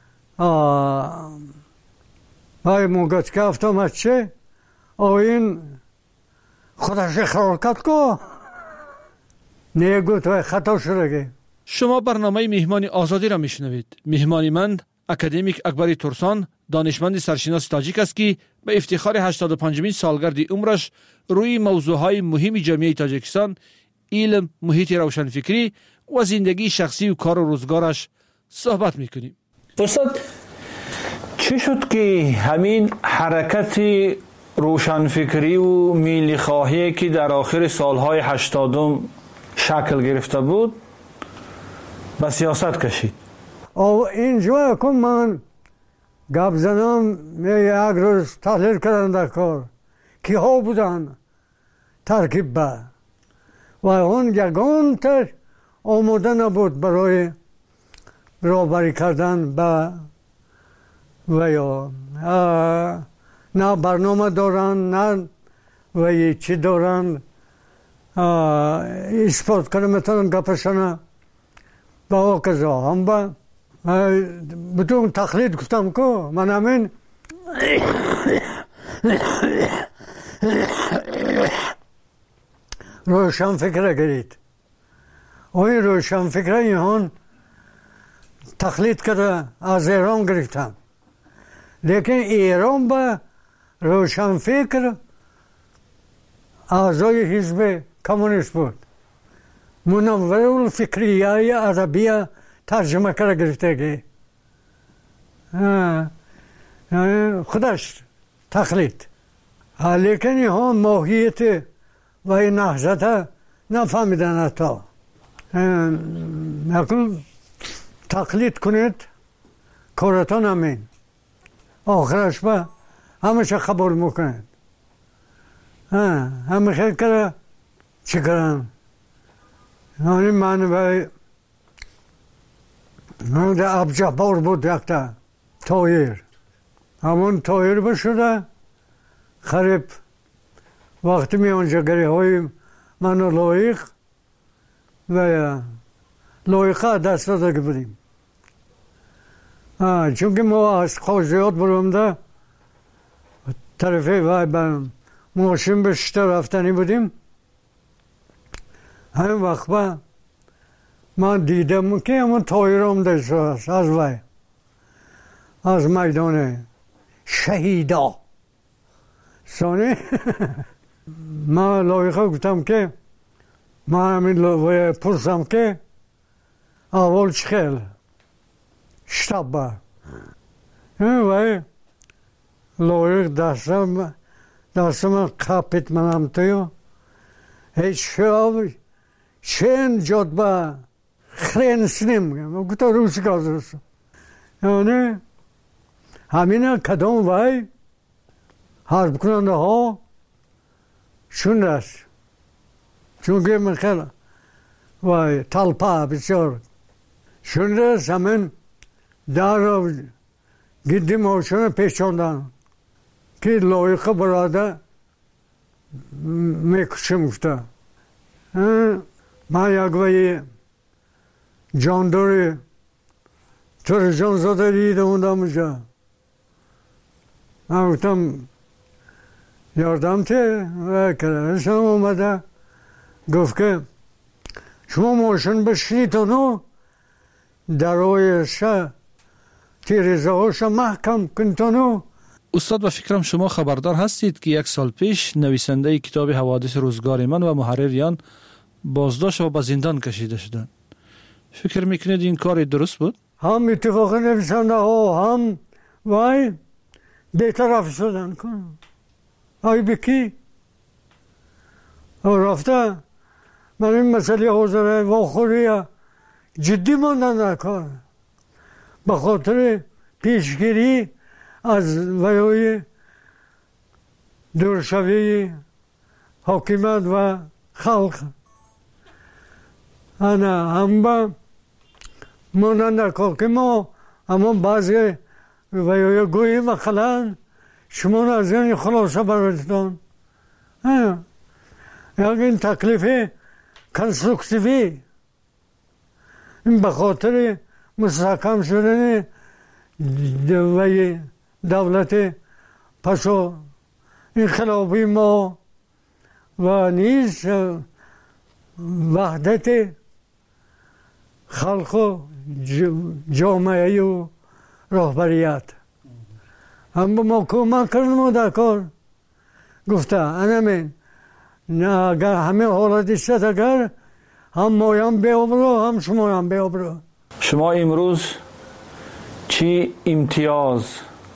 آقای موگت که افتامتچه آقاین خودش خرکت کو نه گفت و خطا شده گی. شما برنامه مهمان آزادی را میشنوید. مهمان من اکادمیک اکبری ترسان دانشمند سرشناس تاجیک است که به افتخار هشتاد و پنجمین سالگرد عمرش روی موضوعهای مهم جامعه تاجیکستان، علم، محیط روشنفکری و زندگی شخصی و کار و روزگارش صحبت میکنیم. استاد چی شد که همین حرکت روشنفکری و میلی خواهی که در آخر سالهای هشتادم شکل گرفته بود به سیاست کشید؟ او اینجا کن من گپ زنم یک روز تحلیل کردن در کار کی ها بودن ترکیب به و اون یگان تر آماده نبود برای برابری کردن به و یا نه برنامه دارن نه و چی دارن اثبات کنه میتونن گپشنه با آقازا هم با بدون تقلید گفتم که من همین روشن فکره گرید و این روشن فکره اینهان تقلید کرده از ایران گرفتم لیکن ایران با روشن فکر اعضای حزب کمونیست بود منور الفکریه عربیه ترجمه کرده گرفته گی خودش تقلید لیکن اینها ماهیت و این نهضت نفهمیدن حتی نکن تقلید کنید کارتان همین آخرش با همشه قبول میکنید همه خیلی کرده چی کردن یعنی من باید ده ابجهبار بود یکتا تایر همون تایر بشده خریب وقتی می آنجا گری های منو لایق و لایقه دست داده بودیم چونکه ما از قاضیات برامده طرفه و با ماشین بشته رفتنی بودیم همین وقت با من دیدم که همون تایر آمده شده است از وی از میدان شهیدا سانه من لایقه گفتم که من همین پرسم که اول چخیل شتاب با وی لایق دستم دستم قپیت منم توی هیچ شاب چند جاد با خرینسنیم گفتا روسی کازرس یعنی همین کدام وی حرب کننده ها شون است چونکه من خیلی وی تلپا بسیار شون است همین در گیدی ماشین پیچاندن که لایق براده میکشم گفته من یک وی جانداری تر جان زاده دیده اوندم اونجا. من گفتم یاردم ته و کلرشم اومده گفت که شما ماشین بشینید تانو درایش تیرزه هاش محکم کن تانو. استاد به فکرم شما خبردار هستید که یک سال پیش نویسنده کتاب حوادث روزگار من و محرریان بازداشت و به زندان کشیده شدند. فکر میکنید این کار درست بود؟ هم اتفاق نویسنده ها هم وای بیطرف شدن کن آی بکی رفته من این مسئله حوزره واخوری جدی ماندن در کار به خاطر پیشگیری از ویای دورشوی حاکمیت و خلق. انا هم با ماندن در کار که ما اما بعضی ویای گویی مخلن شما از این خلاصه بردتان یک این تکلیف کنسترکتیوی این به خاطر مستحکم شدن دولت پسو انقلابی ما و نیز وحدت خلق و جامعه و رهبریت هم با ما کمک کردم در کار گفته انمین نه اگر همه حالتی شد اگر هم مایم بیابرو هم شما هم بیابرو. شما امروز چی امتیاز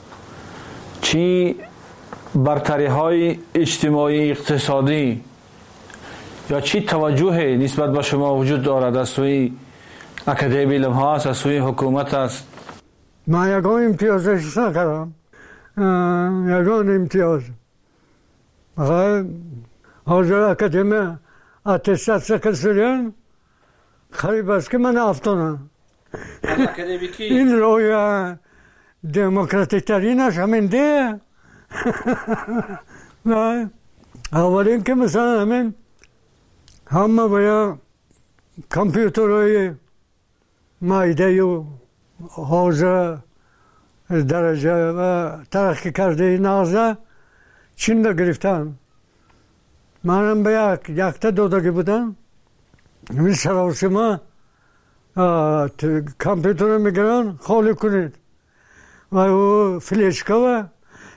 چی برتری های اجتماعی اقتصادی یا چی توجه نسبت به شما وجود دارد از سوی اکادمی علم ها است از سوی حکومت است؟ من یکان امتیازش نکردم یکان امتیاز حاضر اکادمی اتستات سکرسیان خریب است که من افتانم این روی دموکراتیک ترینش همین ده اولین که مثلا همین همه باید کامپیوترهای مایده و حوزه درجه و ترقی کرده نازه چین را گرفتن. منم به یک یک تا دو داگه بودم همین سراوسی ما کامپیوتر رو میگرن خالی کنید و او فلیشکا و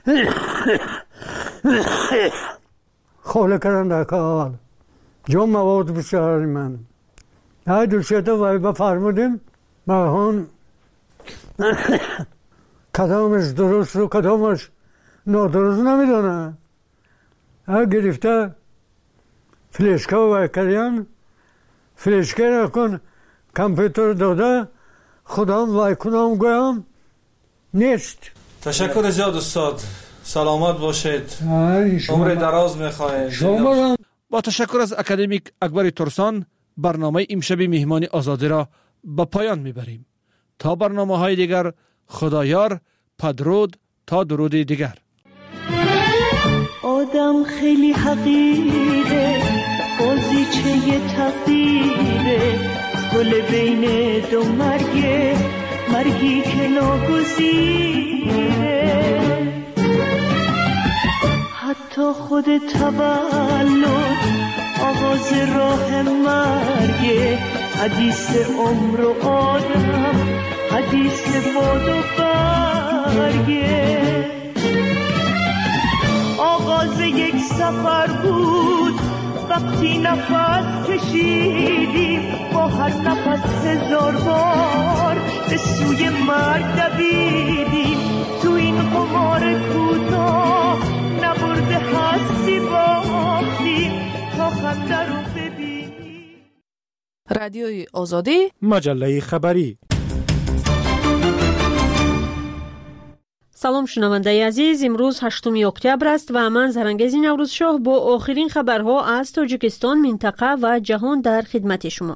خالی کردن در کار جو مواد بسیاری من های دوشیده وی بفرمودیم و هون کدامش درست رو کدامش نادرست نمیدونه ها گرفته فلیشکا و کریان فلیشکا را کن کامپیوتر داده خودم وای کنم گویم نیست. تشکر زیاد استاد، سلامت باشید، عمر دراز میخواهید. با تشکر از اکادمیک اکبر ترسان برنامه امشب مهمانی آزادی را به پایان میبریم. تا برنامه های دیگر خدایار، پدرود، تا درود دیگر. آدم خیلی حقیره بازیچه تقدیره گل بین دو مرگه مرگی که ناگزیره حتی خود تولد آغاز راه مرگه حدیث عمر و آدم حدیث باد و برگه آغاز یک سفر بود وقتی نفس کشیدیم با هر نفس هزار بار به سوی مرگ دویدیم تو این قمار کوتاه نبرده هستی باختیم تا خنده رو ببینیم. رادیوی آزادی مجله خبری. سلام شنونده عزیز، امروز هشتم اکتبر است و من زرنگز نوروز شاه با آخرین خبرها از تاجیکستان، منطقه و جهان در خدمت شما.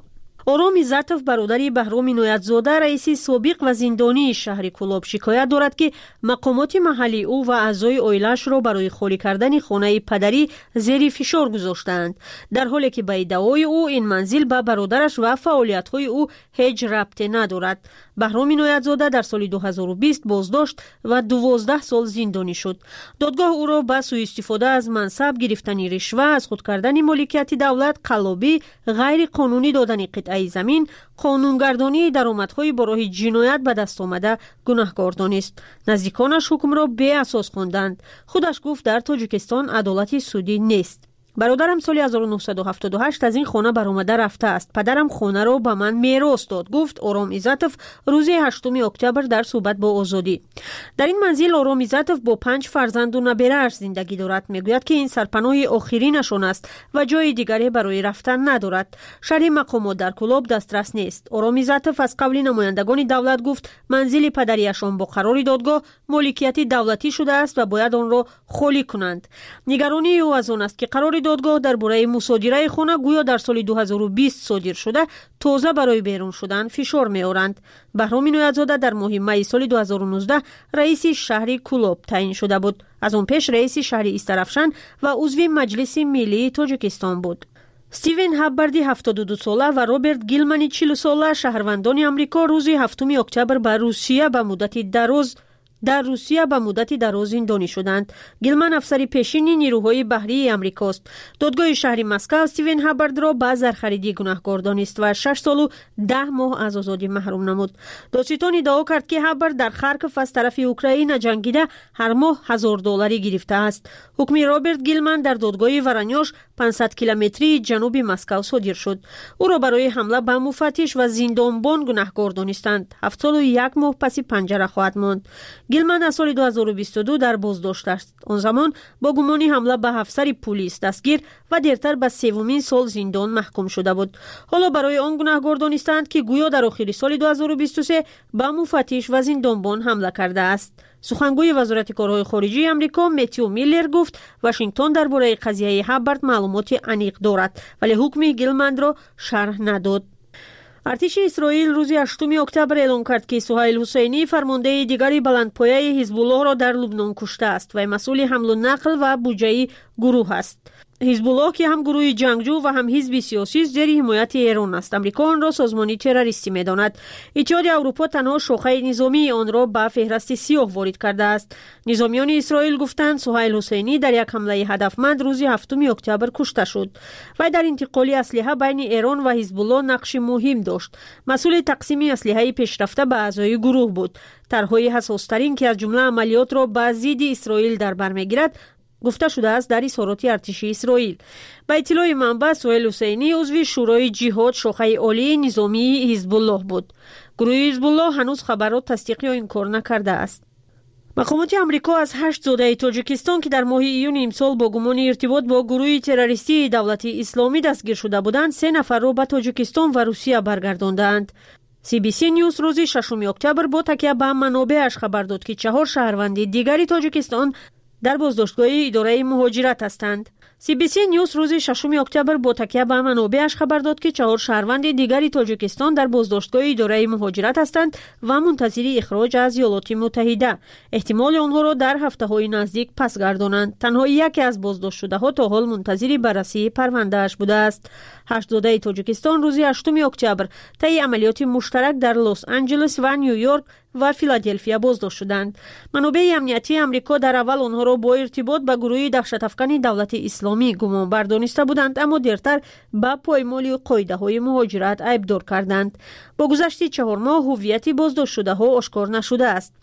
ором иззатов бародари баҳром иноятзода раиси собиқ ва зиндонии шаҳри Кӯлоб шикоят дорад ки мақомоти маҳаллии ӯ ва аъзои оилаашро барои холӣ кардани хонаи падарӣ зери фишор гузоштаанд, дар ҳоле ки ба иддаои ӯ ин манзил ба бародараш ва фаъолиятҳои ӯ ҳеҷ рабте надорад. баҳром иноятзода дар соли дуҳазору бист боздошт ва дувоздаҳ сол зиндонӣ шуд. додгоҳ ӯро ба сӯистифода аз мансаб, гирифтани ришва, аз худ кардани моликияти давлат, қаллобӣ, ғайриқонунӣ додани қитъаи замин, қонунгардонии даромадҳои бо роҳи ҷиноят ба даст омада гунаҳкор донист. наздиконаш ҳукмро беасос хонданд. худаш гуфт дар Тоҷикистон адолати судӣ нест. бародарам соли ҳазору нуҳсаду ҳафтоду ҳашт аз ин хона баромада рафтааст. падарам хонаро ба ман мерос дод, гуфт Ором Иззатов рӯзи ҳаштуми октябр дар суҳбат бо Озодӣ. дар ин манзил Ором Иззатов бо панҷ фарзанду наберааш зиндагӣ дорад. мегӯяд ки ин сарпаноҳи охиринашон аст ва ҷои дигаре барои рафтан надорад. шарҳи мақомот дар Кӯлоб дастрас нест. Ором Иззатов аз қавли намояндагони давлат гуфт манзили падариашон бо қарори додгоҳ моликияти давлатӣ шудааст ва бояд онро холӣ кунанд. нигаронии ӯ аз он аст ки қарори додгоҳ дар бораи мусодираи хона гӯё дар соли дуҳазору бист содир шуда тоза барои берун шудан фишор меоранд. баҳром иноятзода дар моҳи майи соли дуҳазору нуздаҳ раиси шаҳри Кӯлоб таъин шуда буд. аз он пеш раиси шаҳри Истарафшан ва узви Маҷлиси Миллии Тоҷикистон буд. Стивен Хаббарди ҳафтоду ду сола ва Роберт Гилмани чилу сола шаҳрвандони Амрико рӯзи ҳафтуми октябр ба Русия ба муддати дароз дар Русия ба муддати дароз зиндонӣ шуданд. Гилман афсари пешини нирӯҳои баҳрии Амрикост. додгоҳи шаҳри Москав Стивен Хаббардро ба зархаридӣ гунаҳкор донист ва шаш солу даҳ моҳ аз озодӣ маҳрум намуд. додситон иддао кард ки Хаббард дар Харков аз тарафи Украина ҷангида ҳар моҳ ҳазор долларӣ гирифтааст. ҳукми Роберт Гилман дар додгоҳи Варанёш пансад километрии ҷануби Москав содир шуд. ӯро барои ҳамла ба муфаттиш ва зиндонбон гунаҳкор донистанд. ҳафт солу як моҳ паси панҷара хоҳад монд. Гилман аз соли дуҳазору бисту ду дар боздошт аст. он замон бо гумони ҳамла ба ҳафсари пулис дастгир ва дертар ба севумин сол зиндон маҳкум шуда буд. ҳоло барои он гунаҳкор донистанд ки гӯё дар охири соли дуҳазору бисту се ба муфаттиш ва зиндонбон ҳамла кардааст. сухангӯи вазорати корҳои хориҷии Амрико Меттью Миллер гуфт Вашингтон дар бораи қазияи Хаббард маълумоти аниқ дорад, вале ҳукми Гилманро шарҳ надод. артиши Исроил рӯзи ҳаштуми октябр эълон кард ки Суҳайл Ҳусайнӣ фармондаи дигари баландпояи Ҳизбуллоҳро дар Лубнон куштааст. Вай масъули ҳамлу нақл ва буҷаи гурӯҳ аст. ҳизбуллоҳ ки ҳам гурӯҳи ҷангҷӯ ва ҳам ҳизби сиёсӣ зери ҳимояти Эрон аст. Амрико онро созмони террористӣ медонад. иттиҳоди Аврупо танҳо шохаи низомии онро ба феҳрасти сиёҳ ворид кардааст. низомиёни Исроил гуфтанд Суҳайл Ҳусайнӣ дар як ҳамлаи ҳадафманд рӯзи ҳафтуми октябр кушта шуд. вай дар интиқоли аслиҳа байни Эрон ва ҳизбуллоҳ нақши муҳим дошт. масъули тақсими аслиҳаи пешрафта ба аъзои гурӯҳ буд. тарҳҳои ҳасостарин ки аз ҷумла амалиётро ба зидди Исроил дар бар мегирад гуфта шудааст дар изҳороти артиши Исроил. ба иттилои манбаъ Суҳайл Ҳусайнӣ узви шӯрои ҷиҳод шохаи олии низомии Ҳизбуллоҳ буд. гурӯҳи Ҳизбуллоҳ ҳанӯз хабарро тасдиқ ё инкор накардааст. мақомоти Амрико аз ҳашт зодаи Тоҷикистон ки дар моҳи июни имсол бо гумони иртибот бо гурӯҳи террористии Давлати Исломӣ дастгир шуда буданд, се нафарро ба Тоҷикистон ва Русия баргардондаанд. си би си News рӯзи шашуми октябр бо такя ба манобеаш хабар дод ки чаҳор шаҳрванди дигари Тоҷикистон дар боздоштгоҳи идораи муҳоҷират ҳастанд. си би си News рӯзи шашуми октябр бо такя ба манобеаш хабар дод ки чаҳор шаҳрванди дигари Тоҷикистон дар боздоштгоҳи идораи муҳоҷират ҳастанд ва мунтазири ихроҷ аз Иёлоти Муттаҳида. эҳтимоле онҳоро дар ҳафтаҳои наздик пас гардонанд. танҳо яке аз боздоштшудаҳо то ҳол мунтазири баррасии парвандааш будааст. ҳашт зодаи Тоҷикистон рӯзи ҳаштуми октябр таи амалиёти муштарак дар Лос-Анҷелес ва Нью-Йорк ва Филаделфия боздошт шуданд. манобаи амнияти Амрико дар аввал онҳоро бо иртибот ба гурӯҳи даҳшатафкани Давлати Исломӣ гумонбар дониста буданд, аммо дертар ба поймоли қоидаҳои муҳоҷират айбдор карданд. бо гузашти чаҳор моҳ ҳуввияти боздоштшудаҳо ошкор нашудааст.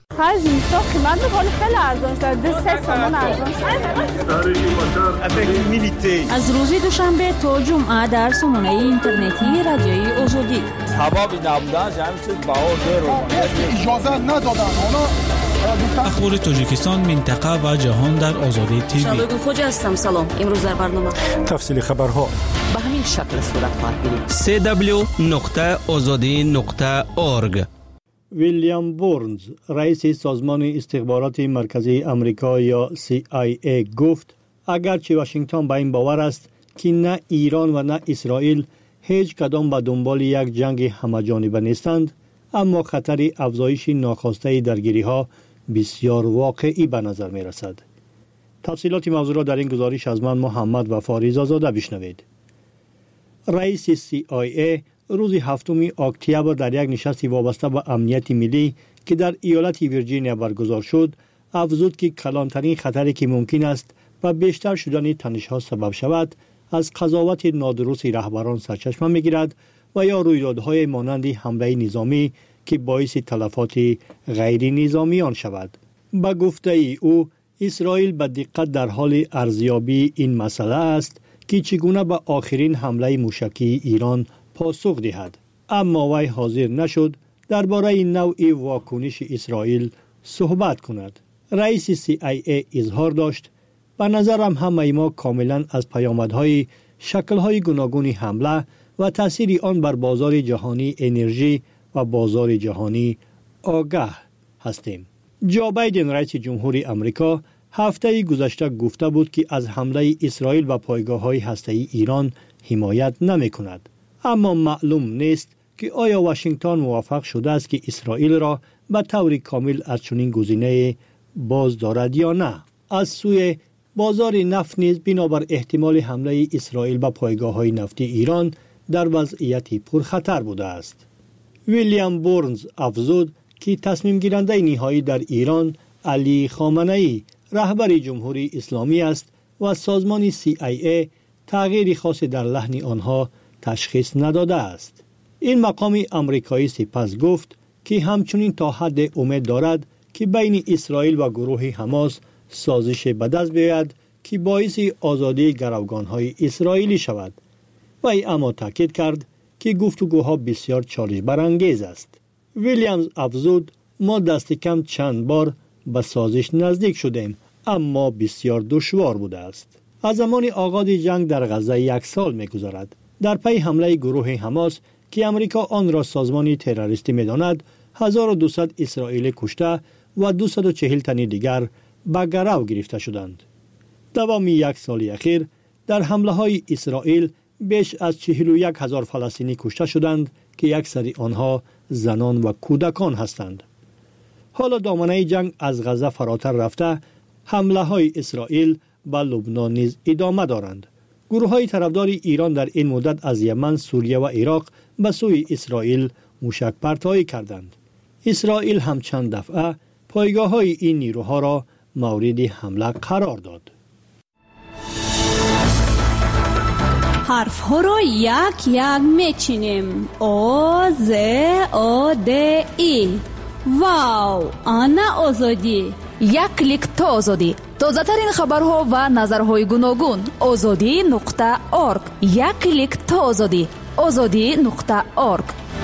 аз рӯзи душанбе то ҷумъа дар сомонаи интернетии радиои Озодӣ. ҳавоби набудан ҳамин чиз баҳор дер иҷоза надоданд. ахбори Тоҷикистон, минтақа ва ҷаҳон дар Озодӣ ТВ. Шалогул Хоҷа ҳастам. Салом. имрӯз дар барнома тафсили хабарҳо ба ҳамин шакл сурат хоҳад гирифт. дабл ю дабл ю дабл ю нуқта озодӣ нуқта орг. ویلیام بورنز رئیس سازمان استخبارات مرکزی آمریکا یا سی آی ای گفت اگرچه واشنگتن به این باور است که نه ایران و نه اسرائیل هیچ کدام به دنبال یک جنگ همه‌جانبه نیستند، اما خطر افزایش ناخواسته درگیری ها بسیار واقعی به نظر می رسد. تفصیلات موضوع را در این گزارش از من محمد وفا ریزازاده بشنوید. رئیس سی آی ای روز هفتم اکتبر در یک نشست وابسته به امنیت ملی که در ایالت ویرجینیا برگزار شد، افزود که کلانترین خطری که ممکن است و بیشتر شدن تنش‌ها سبب شود از قضاوت نادرست رهبران سرچشمه می‌گیرد و یا رویدادهای مانند حمله نظامی که باعث تلفات غیر نظامیان شود. با گفته ای او، اسرائیل به دقت در حال ارزیابی این مسئله است که چگونه به آخرین حمله موشکی ایران پاسخ دهد، اما وی حاضر نشد درباره نوع واکنش اسرائیل صحبت کند. رئیس سی آی ای اظهار داشت: به نظرم همه ما کاملا از پیامدهای شکل‌های گوناگون حمله و تأثیر آن بر بازار جهانی انرژی و بازار جهانی آگاه هستیم. جو بایدن رئیس جمهوری آمریکا هفته گذشته گفته بود که از حمله اسرائیل به پایگاه‌های هسته‌ای ایران حمایت نمی‌کند، اما معلوم نیست که آیا واشنگتن موافق شده است که اسرائیل را به طور کامل از چنین گزینه‌ای باز دارد یا نه. از سوی بازار نفت نیز بنابر احتمال حمله اسرائیل به پایگاه‌های نفتی ایران در وضعیتی پرخطر بوده است. ویلیام بورنز افزود که تصمیم گیرنده نهایی در ایران علی خامنه‌ای رهبر جمهوری اسلامی است و سازمان سی آی ای تغییر خاصی در لحن آنها تشخیص نداده است. این مقام آمریکایی سپس گفت که همچنین تا حد امید دارد که بین اسرائیل و گروه حماس سازش به دست بیاید که باعث آزادی گروگان‌های اسرائیلی شود. وی اما تاکید کرد که گفتگوها بسیار چالش برانگیز است. ویلیامز افزود: ما دست کم چند بار به سازش نزدیک شدیم، اما بسیار دشوار بوده است. از زمان آغاز جنگ در غزه یک سال می‌گذرد. در پی حمله گروه حماس که امریکا آن را سازمان تروریستی می‌داند، هزار و دویست اسرائیلی کشته و دویست و چهل تن دیگر به گرو گرفته شدند. دوام یک سال اخیر در حمله های اسرائیل بیش از چهل و یک هزار فلسطینی کشته شدند که اکثر آنها زنان و کودکان هستند. حالا دامنه جنگ از غزه فراتر رفته، حمله های اسرائیل به لبنان نیز ادامه دارند. گروه های طرفدار ایران در این مدت از یمن، سوریه و عراق به سوی اسرائیل موشک پرتابی کردند. اسرائیل هم چند دفعه پایگاه های این نیروها را مورد حمله قرار داد. حرف ها را یک یک میچینیم. او ز او د ای. واو، آنا آزادی. یک کلیک تا آزادی. تازه ترین خبرها و نظرهای گوناگون. آزادی نقطه اورگ. یک کلیک تا آزادی. آزادی نقطه اورگ.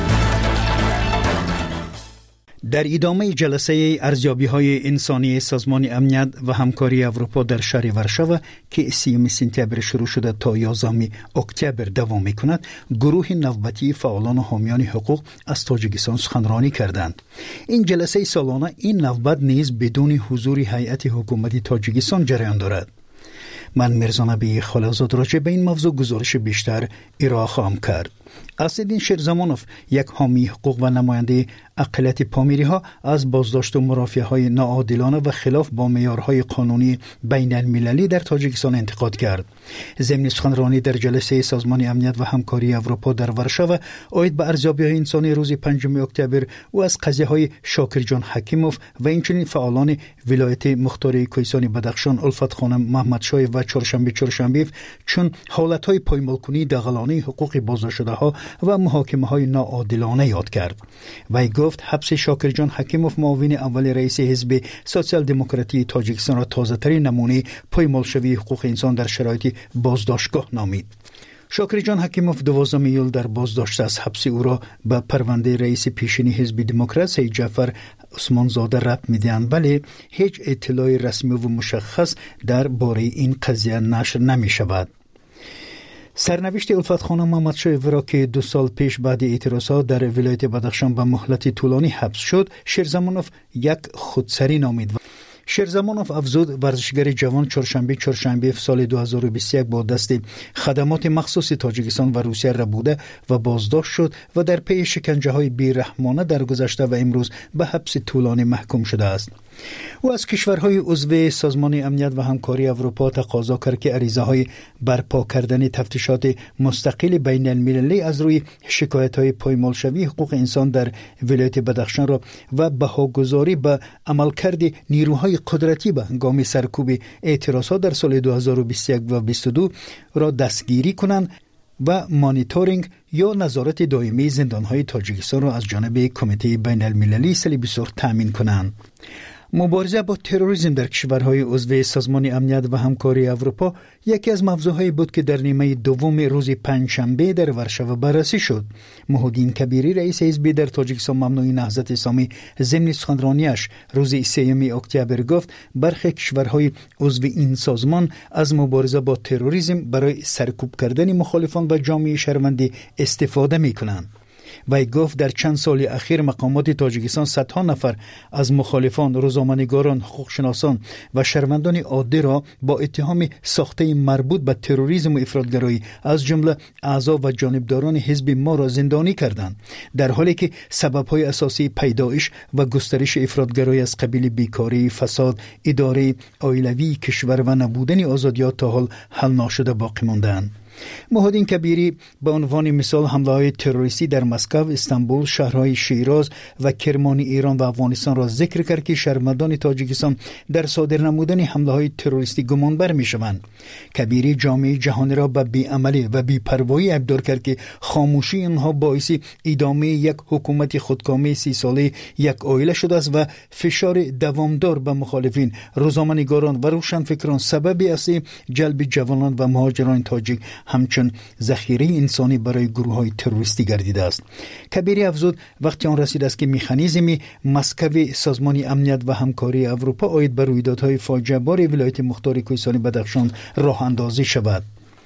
در ادامه جلسه ارزیابی‌های انسانی سازمان امنیت و همکاری اروپا در شهر ورشاو که سیوم سپتامبر شروع شده تا یازدهم اکتبر دوام می‌کند، گروه نوبتی فعالان و حامیان حقوق از تاجیکستان سخنرانی کردند. این جلسه سالانه این نوبت نیز بدون حضور هیئت حکومتی تاجیکستان جریان دارد. من مرزا نبی خالقزاد راجع به این موضوع گزارش بیشتر ارائه خواهم کرد. اسدالدین شیرزمانوف، یک حامی حقوق و نماینده اقلیت پامیری ها، از بازداشت و مرافعه های ناعادلانه و خلاف با معیارهای قانونی بین المللی در تاجیکستان انتقاد کرد. ضمن سخنرانی در جلسه سازمان امنیت و همکاری اروپا در ورشاو عاید به ارزیابی‌های انسانی روز پنجم اکتبر و از قضیه های شاکر جان حکیموف و اینچنین فعالان ولایت مختار کوهستان بدخشان الفت خانم محمد شای و چهارشنبه چهارشنبه چون حالت‌های پایمالکنی دغلانه حقوق بازداشت‌شده ها و محاکمه های ناعادلانه یاد کرد. وی گفت حبس شاکر جان حکیموف، معاون اول رئیس حزب سوسیال دموکراتی تاجیکستان، را تازه ترین نمونه پایمالشوی حقوق انسان در شرایط بازداشتگاه نامید. شاکر جان حکیموف دوازدهم ایول در بازداشت از حبس او را به پرونده رئیس پیشین حزب دموکرات سید جعفر عثمان زاده ربط می‌دهند، ولی هیچ اطلاع رسمی و مشخص در باره این قضیه نشر نمی شود. سرنوشت الفت خانم محمد شایو را که دو سال پیش بعد اعتراضات در ولایت بدخشان به مهلت طولانی حبس شد، شیرزمانوف یک خودسری نامید. شیرزمانوف افزود ورزشگر جوان چهارشنبه چهارشنبه سال دو هزار و بیست و یک با دست خدمات مخصوص تاجیکستان و روسیه ربوده و بازداشت شد و در پی شکنجه های بیرحمانه در گذشته و امروز به حبس طولانی محکوم شده است. او از کشورهای عضو سازمان امنیت و همکاری اروپا تقاضا کرد که عریضه های برپا کردن تفتیشات مستقل بین المللی از روی شکایت های پایمالشوی حقوق انسان در ولایت بدخشان را و بهاگذاری به عملکرد نیروهای قدرتی به هنگام سرکوب اعتراضات در سال دو هزار و بیست و یک و بیست و دو را دستگیری کنند و مانیتورینگ یا نظارت دائمی زندانهای تاجیکستان را از جانب کمیته بین المللی صلیبی سرخ تأمین کنند. مبارزه با تروریسم در کشورهای عضو سازمان امنیت و همکاری اروپا یکی از موضوعهایی بود که در نیمه دوم روز پنجشنبه در ورشو بررسی شد. محودین کبیری رئیس حزب در تاجیکستان ممنوع نهضت اسلامی ضمن سخنرانیش روز سوم اکتبر گفت برخی کشورهای عضو این سازمان از مبارزه با تروریسم برای سرکوب کردن مخالفان و جامعه شهروندی استفاده می‌کنند. وی گفت در چند سال اخیر مقامات تاجیکستان صدها نفر از مخالفان، روزنامه‌نگاران، حقوقشناسان و شهروندان عادی را با اتهام ساخته مربوط به تروریسم و افراطگرایی از جمله اعضا و جانبداران حزب ما را زندانی کردند، در حالی که سبب‌های اساسی پیدایش و گسترش افراطگرایی از قبیل بیکاری، فساد، اداره عائلوی کشور و نبودن آزادی‌ها تا حال حل نشده باقی مانده‌اند. محودین کبیری به عنوان مثال حمله‌های تروریستی در مسکو، استانبول، شهرهای شیراز و کرمان ایران و افغانستان را ذکر کرد که شهروندان تاجیکستان در صادر نمودن حمله‌های تروریستی گمانبر می‌شوند. کبیری جامعه جهانی را به بی‌عملی و بی‌پروایی ابدار کرد که خاموشی آنها باعث ادامه یک حکومت خودکامه سی ساله یک عائله شده است و فشار دوامدار به مخالفین، روزنامه‌نگاران و روشنفکران سبب است جلب جوانان و مهاجران تاجیک همچون ذخیره انسانی برای گروه‌های تروریستی گردیده است. کبیری افزود وقتی آن رسید است که مکانیزم مسکو سازمان امنیت و همکاری اروپا عاید به رویدادهای فاجعه بار ولایت مختار کوهستانی بدخشان راه اندازی شود.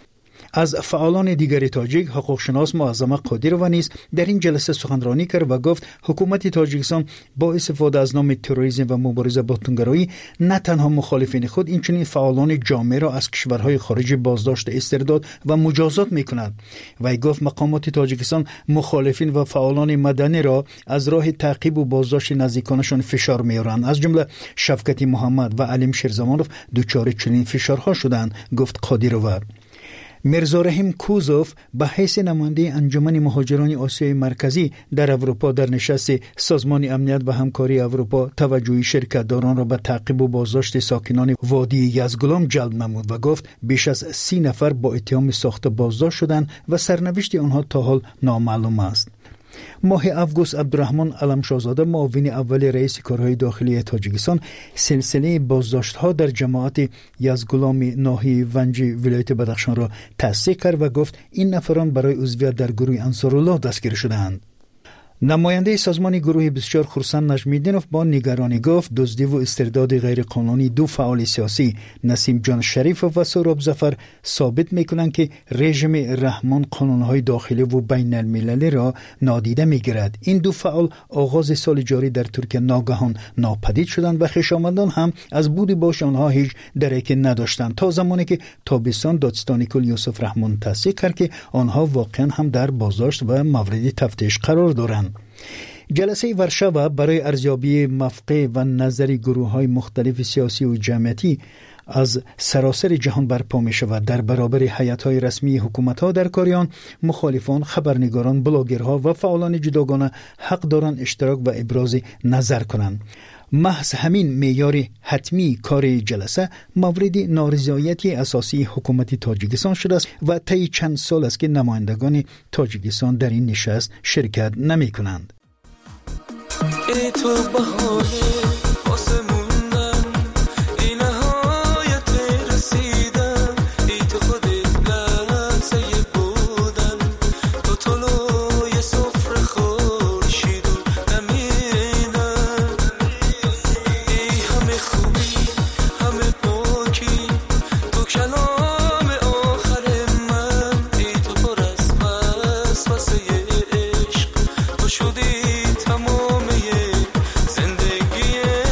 از فعالان دیگر تاجیک حقوقشناس معظم قادروا نیز در این جلسه سخنرانی کرد و گفت حکومت تاجیکستان با استفاده از نام تروریسم و مبارزه با توندگرایی نه تنها مخالفین خود اینچنین فعالان جامعه را از کشورهای خارجی بازداشت، استرداد و مجازات می‌کند. و گفت مقامات تاجیکستان مخالفین و فعالان مدنی را از راه تعقیب و بازداشت نزدیکانشان فشار می‌آورند، از جمله شفقت محمد و علیم شیرزمانوف دچار چنین فشارها شدند، گفت قادروا. میرزا رحیم کوزوف به حیث نماینده انجمن مهاجران آسیای مرکزی در اروپا در نشست سازمان امنیت و همکاری اروپا توجه شرکت‌داران را به تعقیب و بازداشت ساکنان وادی یزگلام جلب نمود و گفت بیش از سی نفر با اتهام ساخت بازداشت شدند و سرنوشت آنها تا حال نامعلوم است. ماه اوگوست عبدالرحمن علمشاهزاده معاون اول رئیس کارهای داخلی تاجیکستان سلسله بازداشت‌ها در جماعت یزگلام ناحیه ونجی ولایت بدخشان را تصدیق کرد و گفت این نفران برای عضویت در گروه انصارالله دستگیر شده‌اند. نماینده سازمان گروه بیست و چهار خرسند نجمیدینوف با نگرانی گفت دزدی و استرداد غیرقانونی دو فعال سیاسی نسیم جان شریف و سهراب ظفر ثابت میکنند که رژیم رحمان قانونهای داخلی و بین المللی را نادیده میگیرد. این دو فعال آغاز سال جاری در ترکیه ناگهان ناپدید شدند و خویشاوندان هم از بود باش آنها هیچ درکی نداشتند تا زمانی که تابستان دادستان کل یوسف رحمان تصدیق کرد که آنها واقعا هم در بازداشت و مورد تفتیش قرار دارند. جلسه ورشو برای ارزیابی موقع و نظر گروه‌های مختلف سیاسی و جمعیتی از سراسر جهان برپا می شود. در برابر هیئت‌های رسمی حکومت‌ها در کاریان، مخالفان، خبرنگاران، بلاگرها و فعالان جداگانه حق دارند اشتراک و ابراز نظر کنند. محض همین معیار حتمی کار جلسه مورد نارضایتی اساسی حکومت تاجیکستان شده است و طی چند سال است که نمایندگان تاجیکستان در این نشست شرکت نمی کنند. ای تو بهانه واسه موندن ای نهایت رسیدن ای تو خودت لحظه بودن تو طلوع سفر خورشید و نمیدن ای همه خوبی همه پاکی تو کلام آخر من ای تو پر از وسوسه عشق تو شدی تمام زندگی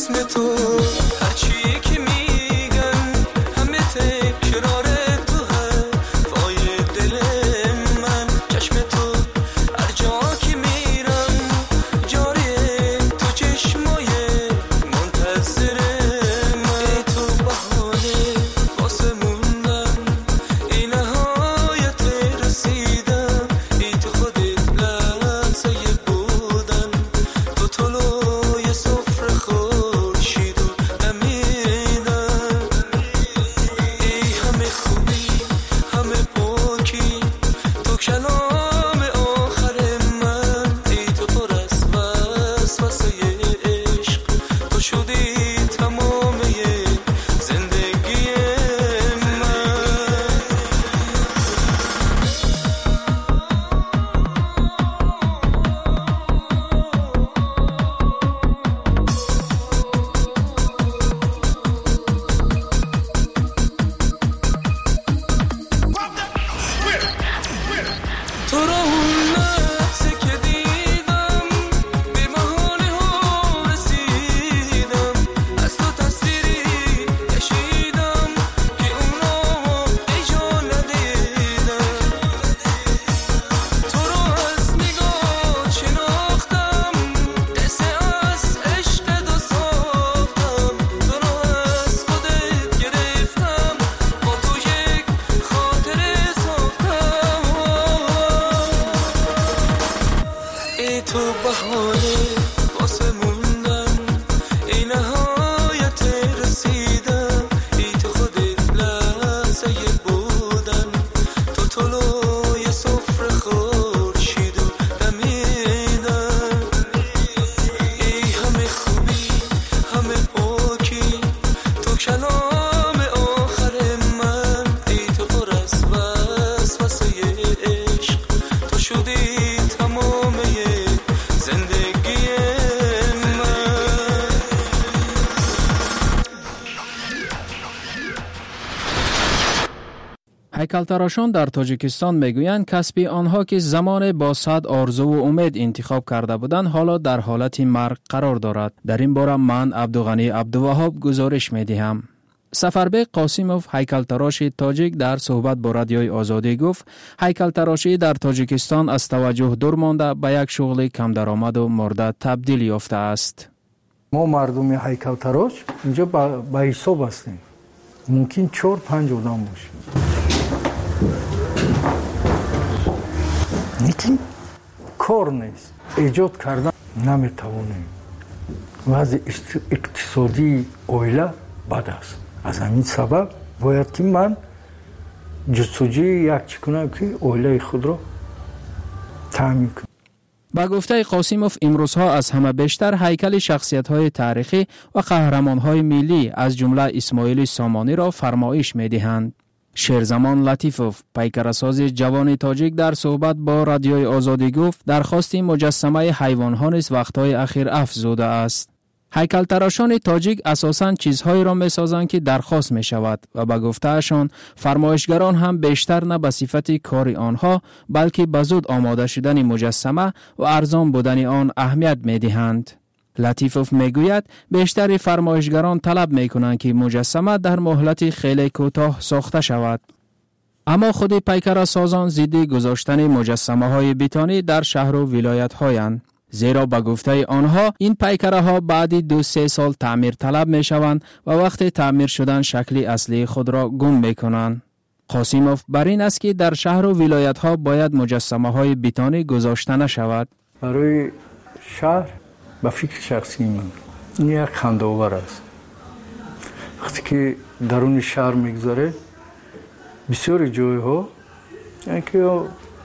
اسم تو هرچی که میگن همه تکرار تو حرفای دل من چشم تو هر جا که میرم جاری تو چشمای منتظر من تو بهانه واسه موندن این نهایت رسیدم ای تو خودت لحظه بودن تو طلوع صفر خورشید و دمیدن ای همه خوبی همه پاکی تو کلام آخر من ای تو پر از وسوسه عشق تو شدی تمامه زندگی من تو رو اون لحظه که دیدم به بهانه ها رسیدم از تو تصویری کشیدم که اونا ای جا ندیدم تو رو از نگاه شناختم قصه از عشق دو ساختم تو رو از خودت گرفتم با تو یک خاطره ساختم ای تو بهانه واسه موندن ای نهایت رسیدم ای تو خودت لحظه بودن تو طلوع صفر خورشید و دمیدن ای همه خوبی همه پاکی تو کلام آخر من ای تو پر از وسوسه عشق تو شدی تمامه زندگی من هیکلتراشان در تاجیکستان میگویند کسب آنها که زمان با صد آرزو و امید انتخاب کرده بودند حالا در حالت مرگ قرار دارد. در این باره من عبدالغنی عبدالوهاب گزارش میدهم. سفربک قاسیموف هیکلتراش تاجیک در صحبت با رادیوی آزادی گفت هیکلتراشی در تاجیکستان از توجه دور مانده به یک شغل کم درآمد و مرده تبدیل یافته است. ما مردم هیکلتراش اینجا با حساب هستیم. ممکن چهار پنج آدم باشیم. لیکن کار نیست. ایجاد کردن نمیتوانیم. وضع اقتصادی اویله بد است. از همین سبب باید که من جستجوی یک چی کنم که اویله خود را تامین کنم. با گفته قاسیموف امروزها از همه بیشتر هیکل شخصیت‌های تاریخی و قهرمان‌های ملی از جمله اسماعیل سامانی را فرمایش می‌دهند. شیرزمان لطیفوف پیکرساز جوان تاجیک در صحبت با رادیوی آزادی گفت درخواست مجسمه حیوان‌ها نیز وقت‌های اخیر افزوده است. هیکلتراشان تاجیک اساساً چیزهایی را می‌سازند که درخواست می‌شود و به گفته‌شان فرمایشگران هم بیشتر نه به صفت کار آنها بلکه به زود آماده شدن مجسمه و ارزان بودن آن اهمیت می‌دهند. لطیفوف میگوید بیشتر فرمایشگران طلب می‌کنند که مجسمه در مهلت خیلی کوتاه ساخته شود. اما خود پیکرسازان ضد گذاشتن مجسمه‌های بیتانی در شهر و ولایت‌هایند. زیرا به گفته آنها این پیکره ها بعد دو سه سال تعمیر طلب می شوند و وقت تعمیر شدن شکل اصلی خود را گم می کنند. قاسیموف بر این است که در شهر و ولایت ها باید مجسمه های بیتانی گذاشته نشود. برای شهر به فکر شخصی من این یک خنده‌آور است. وقتی که درون شهر میگذاره بسیار جای ها اینکه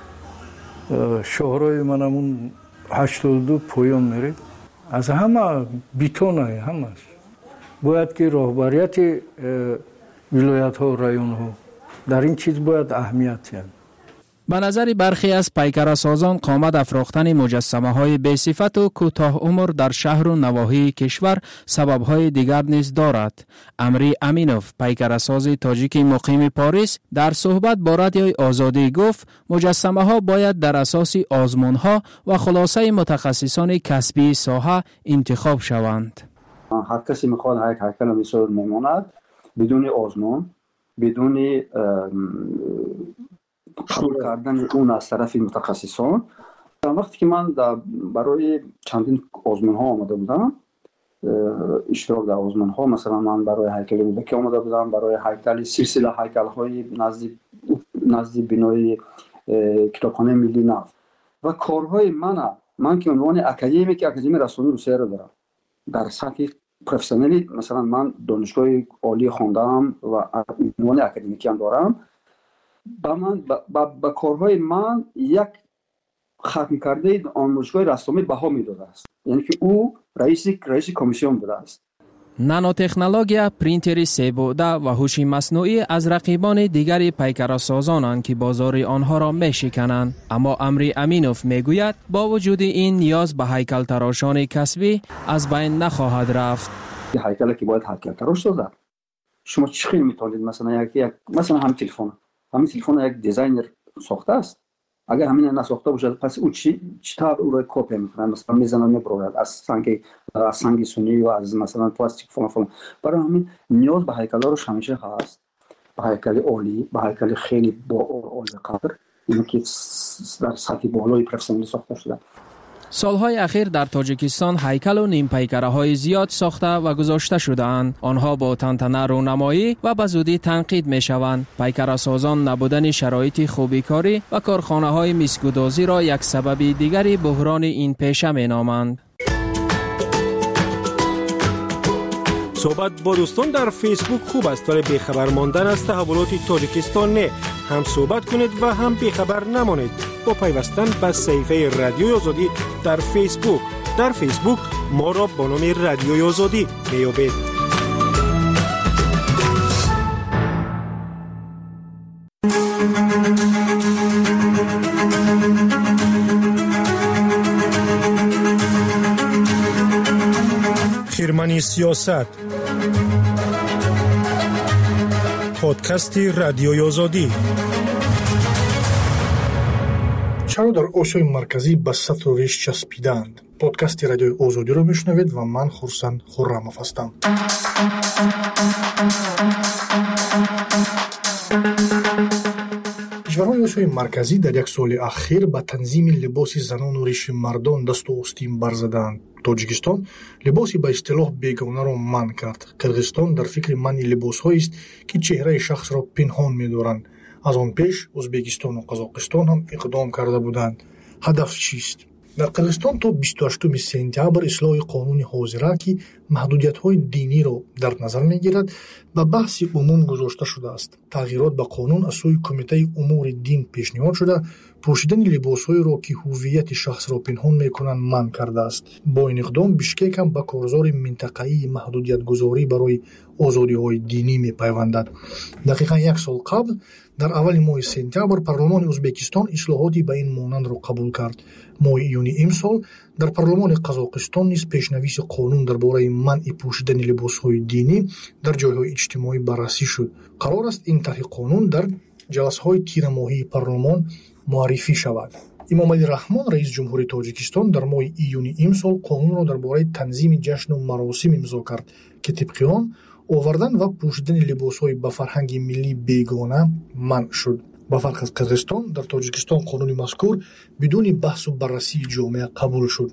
شهرهای من همون هشتاد و دو پایان میره از همه بیتونه همش باید که راهبریت ولایت ها و رایون ها در این چیز باید اهمیت دهند. به نظر برخی از پیکرسازان قامت افراختن مجسمه های بی صفت و کوتاه عمر در شهر و نواحی کشور سبب های دیگر نیز دارد. امری امینوف پیکرساز تاجیک مقیم پاریس در صحبت با رادیوی آزادی گفت مجسمه ها باید در اساس آزمون ها و خلاصه متخصصان کسبی ساحه انتخاب شوند. هر کسی میخواد یک هیکل مثل میماند بدون آزمون، بدون قبول کردن اون از طرف متخصصان. وقتی که من برای چندین آزمون ها آمده بودم، اشتراک در آزمون ها، مثلا من برای هیکل مودکی آمده بودم، برای هیکل سلسله هیکل های نزدیک نزدیک بنای کتابخانه ملی نفت و کارهای من من که عنوان اکادمیک اکادمی رسانه روسیه رو دارم در سطح پروفسیونالی، مثلا من دانشگاه عالی خواندم و عنوان اکادمیکی هم دارم. با من با کارهای من یک ختم کرده آموزشگاه رسانه بها میداده است، یعنی که او رئیس رئیس کمیسیون بوده است. نانوتکنولوژیا، پرینتر سه بعده و هوش مصنوعی از رقیبان دیگری پیکرسازانند که بازار آنها را میشکنند، اما امری امینوف میگوید با وجود این نیاز به هیکل تراشان کسبی از بین نخواهد رفت. هیکلی که باید هیکل تراش شده، شما چی خیلی میتونید مثلا یک یک مثلا همین تلفن همین تلفن یک دیزاینر ساخته است، اگر همین نساخته باشه پس او چی چطور او را کپی میکنه، مثلا میزنه میبره از سنگ از سنگ سنی و از مثلا پلاستیک فلان فلان. برای همین نیاز به هیکل روش همیشه هست، به هیکل عالی، به هیکل خیلی با عالی قدر، اینه که در سطح بالای پروفسیونالی ساخته شده. سالهای اخیر در تاجیکستان هیکل و نیم پیکره های زیاد ساخته و گذاشته شده‌اند. آنها با تنتنه رونمایی و به زودی تنقید می شوند. پیکره سازان نبودن شرایط خوبی کاری و کارخانه های میسکودازی را یک سبب دیگری بحران این پیشه می نامند. صحبت با دوستان در فیسبوک خوب است، ولی بیخبر ماندن از تحولات تاجیکستان نه. هم صحبت کنید و هم بیخبر نمانید با پیوستن به صفحه رادیوی آزادی در فیسبوک. در فیسبوک ما را با نام رادیوی آزادی میابید. خیرمنی سیاست، پادکست رادیوی آزادی. چرا در آسیای مرکزی به سطر و ریش چسبیدند؟ پادکست رادیوی آزادی رو میشنوید و من خورسند خرموف هستم. کشورهای آسیای مرکزی در یک سال اخیر به تنظیم لباس زنان و ریش مردان دست و آستین برزدند. تاجیکستان لباسی به اصطلاح بیگانه را منع کرد. قرغیزستان در فکر منع لباس‌هایی است که چهره شخص را پنهان می‌دارند. از آن پیش ازبکستان و قزاقستان هم اقدام کرده بودند. هدف چیست؟ در قرغیزستان تا بیست و هشتم سپتامبر اصلاح قانون حاضره که محدودیت‌های دینی را در نظر می‌گیرد به بحث عموم گذاشته شده است. تغییرات به قانون از سوی کمیته امور دین پیشنهاد شده، پوشیدن لباس‌های را که هویت شخص را پنهان می‌کنند منع کرده است. با این اقدام بیشکک هم به کارزار منطقه‌ای محدودیت‌گذاری برای آزادی‌های دینی می‌پیوندد. دقیقاً یک سال قبل در اول ماه سپتامبر پارلمان ازبکستان اصلاحاتی به این مانند را قبول کرد. ماه ایونی امسال در پارلمان قزاقستان نیز پیشنویس قانون درباره منع پوشیدن لباس‌های دینی در جای‌های اجتماعی بررسی شد. قرار است این طرح قانون در جلسه‌های تیر ماهی پارلمان معرفی شود. امام علی رحمان رئیس جمهوری تاجیکستان در ماه ایونی امسال قانون را درباره تنظیم جشن و مراسم امضا کرد که طبق آن آوردن و پوشیدن لباس‌های به فرهنگ ملی بیگانه منع شد. با فرق از قرغیزستان در تاجیکستان قانون مذکور بدون بحث و بررسی جامعه قبول شد.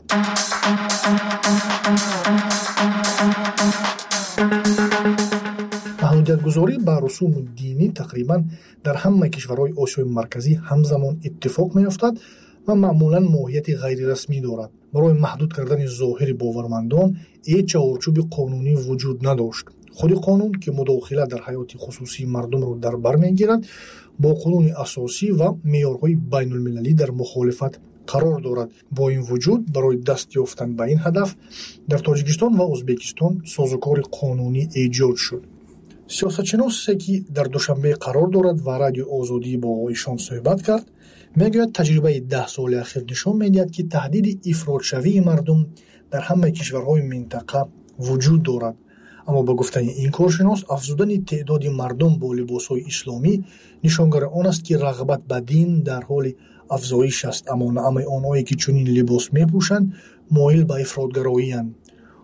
محدودیت‌گذاری به رسوم دینی تقریباً در همه کشورهای آسیای مرکزی همزمان اتفاق می‌افتد و معمولاً ماهیت غیر رسمی دارد. برای محدود کردن ظاهر باورمندان هیچ چارچوب قانونی وجود نداشت. خود قانون که مداخله در حیات خصوصی مردم را در بر می‌گیرد با قانون اساسی و معیارهای بین المللی در مخالفت قرار دارد. با این وجود برای دست یافتن به این هدف در تاجیکستان و ازبکستان سازوکار قانونی ایجاد شد. سیاستشناسی که در دوشنبه قرار دارد و رادیو آزادی با آقایشان صحبت کرد میگوید تجربه ده سال اخیر نشان میدهد که تهدید افراط‌شوی مردم در همه کشورهای منطقه وجود دارد. اما با گفتن این کارشناس افزودن تعداد مردم با لباس‌های اسلامی نشانگر آن است که رغبت به دین در حال افزایش است، اما نه همه آنهایی که چنین لباس میپوشند مایل به افراط‌گرایی اند.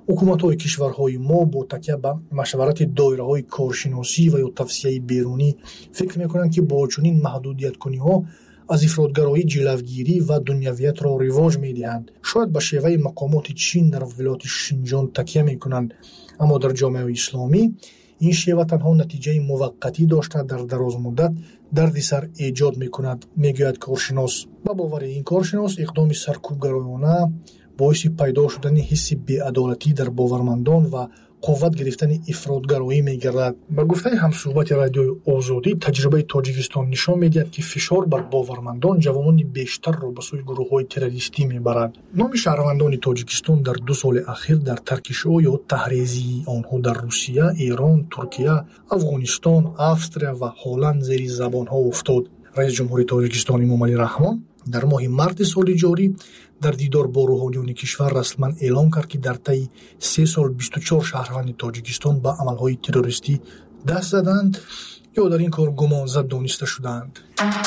ҳукуматҳои кишварҳои мо бо такя ба машварати доираҳои коршиносӣ ва ё тавсияи берунӣ фикр мекунанд, ки бо чунин маҳдудияткуниҳо аз ифротгароӣ ҷилавгирӣ ва дунявиятро ривоҷ медиҳанд. шояд ба шеваи мақомоти Чин дар вилояти Шинҷон такя мекунанд, аммо дар ҷомеаи исломӣ ин шева танҳо натиҷаи муваққатӣ дошта дар дарозмуддат дарди сар эҷод мекунад, мегӯяд коршинос. ба бовари ин коршинос, иқдоми саркӯбгароёна боиси пайдо шудани ҳисси беадолатӣ дар бовармандон ва қувват гирифтани ифротгароӣ мегардад. Ба гуфтаи ҳамсӯҳбати радиои Озодӣ, таҷрибаи Тоҷикистон нишон медиҳад, ки фишор бар бовармандон ҷавонони бештарро ба сӯи гурӯҳҳои террористӣ мебарад. номи шаҳрвандони Тоҷикистон дар ду соли ахир дар тарки шо ё таҳризии онҳо дар Русия, Эрон, Туркия, Афғонистон, Австрия ва Ҳолланд зери забонҳо уфтод. Раис ҷумҳури Тоҷикистон Эмомалӣ Раҳмон дар моҳи марти соли ҷорӣ дар дидор бо рӯҳониёни кишвар расман эълон кард, ки дар таи се сол бисту чор шаҳрванди Тоҷикистон ба амалҳои террористӣ даст заданд ё дар ин кор гумонзад дониста шуданд.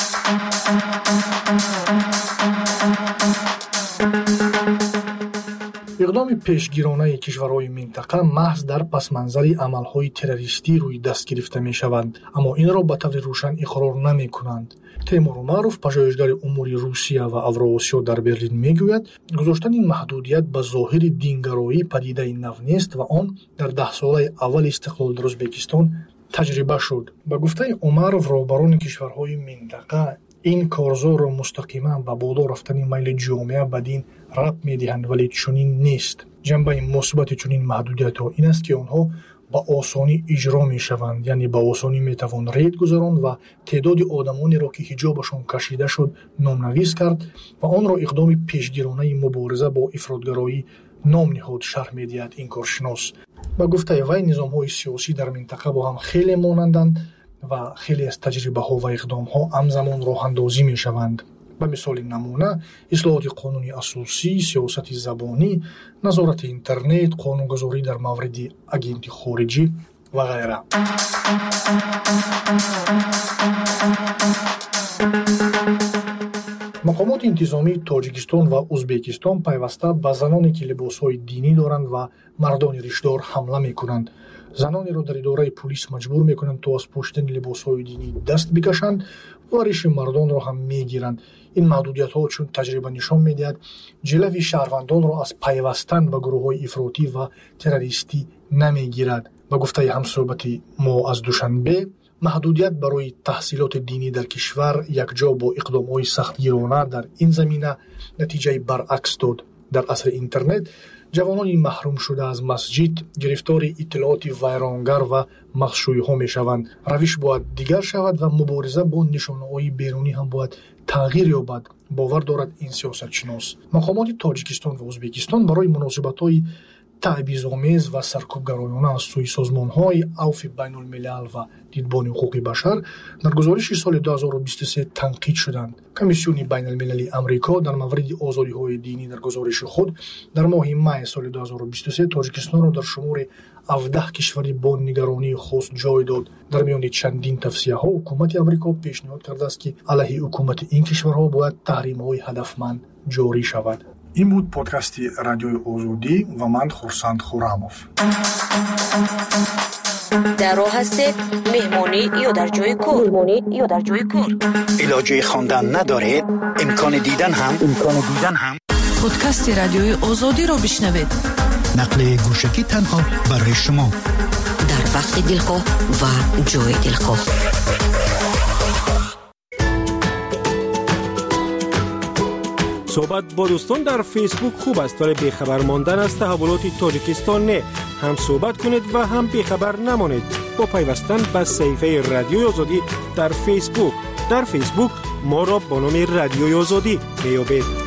иқдоми пешгиронаи кишварҳои минтақа маҳз дар пасманзари амалҳои террористӣ рӯи даст гирифта мешаванд, аммо инро ба таври рӯшан иқрор намекунанд. Теймур Умаров, пажоҳишгари умури Русия ва Авроосиё дар Берлин, мегӯяд, гузоштани маҳдудият ба зоҳири дингароӣ падидаи нав нест ва он дар даҳсолаи аввали истиқлол дар Ӯзбекистон таҷриба шуд. Ба гуфтаи Умаров, роҳбарони кишварҳои минтақа ин корзорро мустақиман ба боло рафтани майли ҷомеа ба дин рабт медиҳанд, вале чунин нест. ҷанбаи мусбати чунин маҳдудиятҳо ин аст, ки онҳо ба осонӣ иҷро мешаванд, яъне ба осонӣ метавон рейд гузаронд ва теъдоди одамонеро, ки ҳиҷобашон кашида шуд, номнавис кард ва онро иқдоми пешгиронаи мубориза бо ифротгароӣ ном ниҳод, шарҳ медиҳад ин коршинос. Ба гуфтаи вай, низомҳои сиёсӣ дар минтақа бо ҳам хеле монанданд ва хеле аз таҷрибаҳо ва иқдомҳо ҳамзамон роҳандозӣ мешаванд. ба мисоли намуна, ислоҳоти қонуни асосӣ, сиёсати забонӣ, назорати интернет, қонунгузорӣ дар мавриди агенти хориҷӣ ва ғайра. мақомоти интизомии Тоҷикистон ва Ӯзбекистон пайваста ба заноне, ки либосҳои динӣ доранд ва мардони ришдор ҳамла мекунанд. Занонеро дар идораи пулис маҷбур мекунанд, то аз пӯшидани либосҳои динӣ даст бикашанд ва риши мардонро ҳам мегиранд. ин маҳдудиятҳо, чун таҷриба нишон медиҳад, ҷилави шаҳрвандонро аз пайвастан ба гурӯҳҳои ифротӣ ва террористӣ намегирад. Ба гуфтаи ҳамсӯҳбати мо аз Душанбе, маҳдудият барои таҳсилоти динӣ дар кишвар якҷо бо иқдомҳои сахтгирона дар ин замина натиҷаи баръакс дод. Дар асри интернет ҷавонони маҳрумшуда аз масҷид гирифтори иттилооти вайронгар ва махшӯиҳо мешаванд. равиш бояд дигар шавад ва мубориза бо нишонаҳои берунӣ ҳам бояд тағйир ёбад, бовар дорад ин сиёсатшинос. мақомоти Тоҷикистон ва Ӯзбекистон барои муносибатҳои таъбизомез ва саркӯбгароёна аз сӯи созмонҳои авфи байнулмилал ва дидбони ҳуқуқи башар дар гузориши соли ду ҳазору бисту се танқид шуданд. Комиссиони байналмилалии Амрико дар мавриди озодиҳои динӣ дар гузориши худ дар моҳи май соли ду ҳазору бисту се Тоҷикистонро дар шумори ҳавдаҳ кишвари бо нигаронии хос ҷой дод. дар миёни чандин тавсияҳо ҳукумати Амрико пешниҳод кардааст, ки алайҳи ҳукумати ин кишварҳо бояд таҳримҳои ҳадафманд ҷорӣ шавад. ин буд подкасти радиои Озодӣ ва ман Хурсанд Хуррамов. дар роҳ ҳастед, меҳмонӣ ё дар ҷои кор. меҳмонӣ ё дар ҷои кор. илоҷи хондан надоред, имкони дидан ҳам имкони дидан ҳам. подкасти радиои Озодиро бишнавед. нақли гӯшагӣ танҳо барои шумо. дар вақти дилхоҳ ва ҷои дилхоҳ. صحبت با دوستان در فیسبوک خوب است، ولی بیخبر ماندن از تحولات تاجیکستان نه. هم صحبت کنید و هم بیخبر نمانید با پیوستن به صفحه رادیوی آزادی در فیسبوک. در فیسبوک ما را با نام رادیوی آزادی میابید.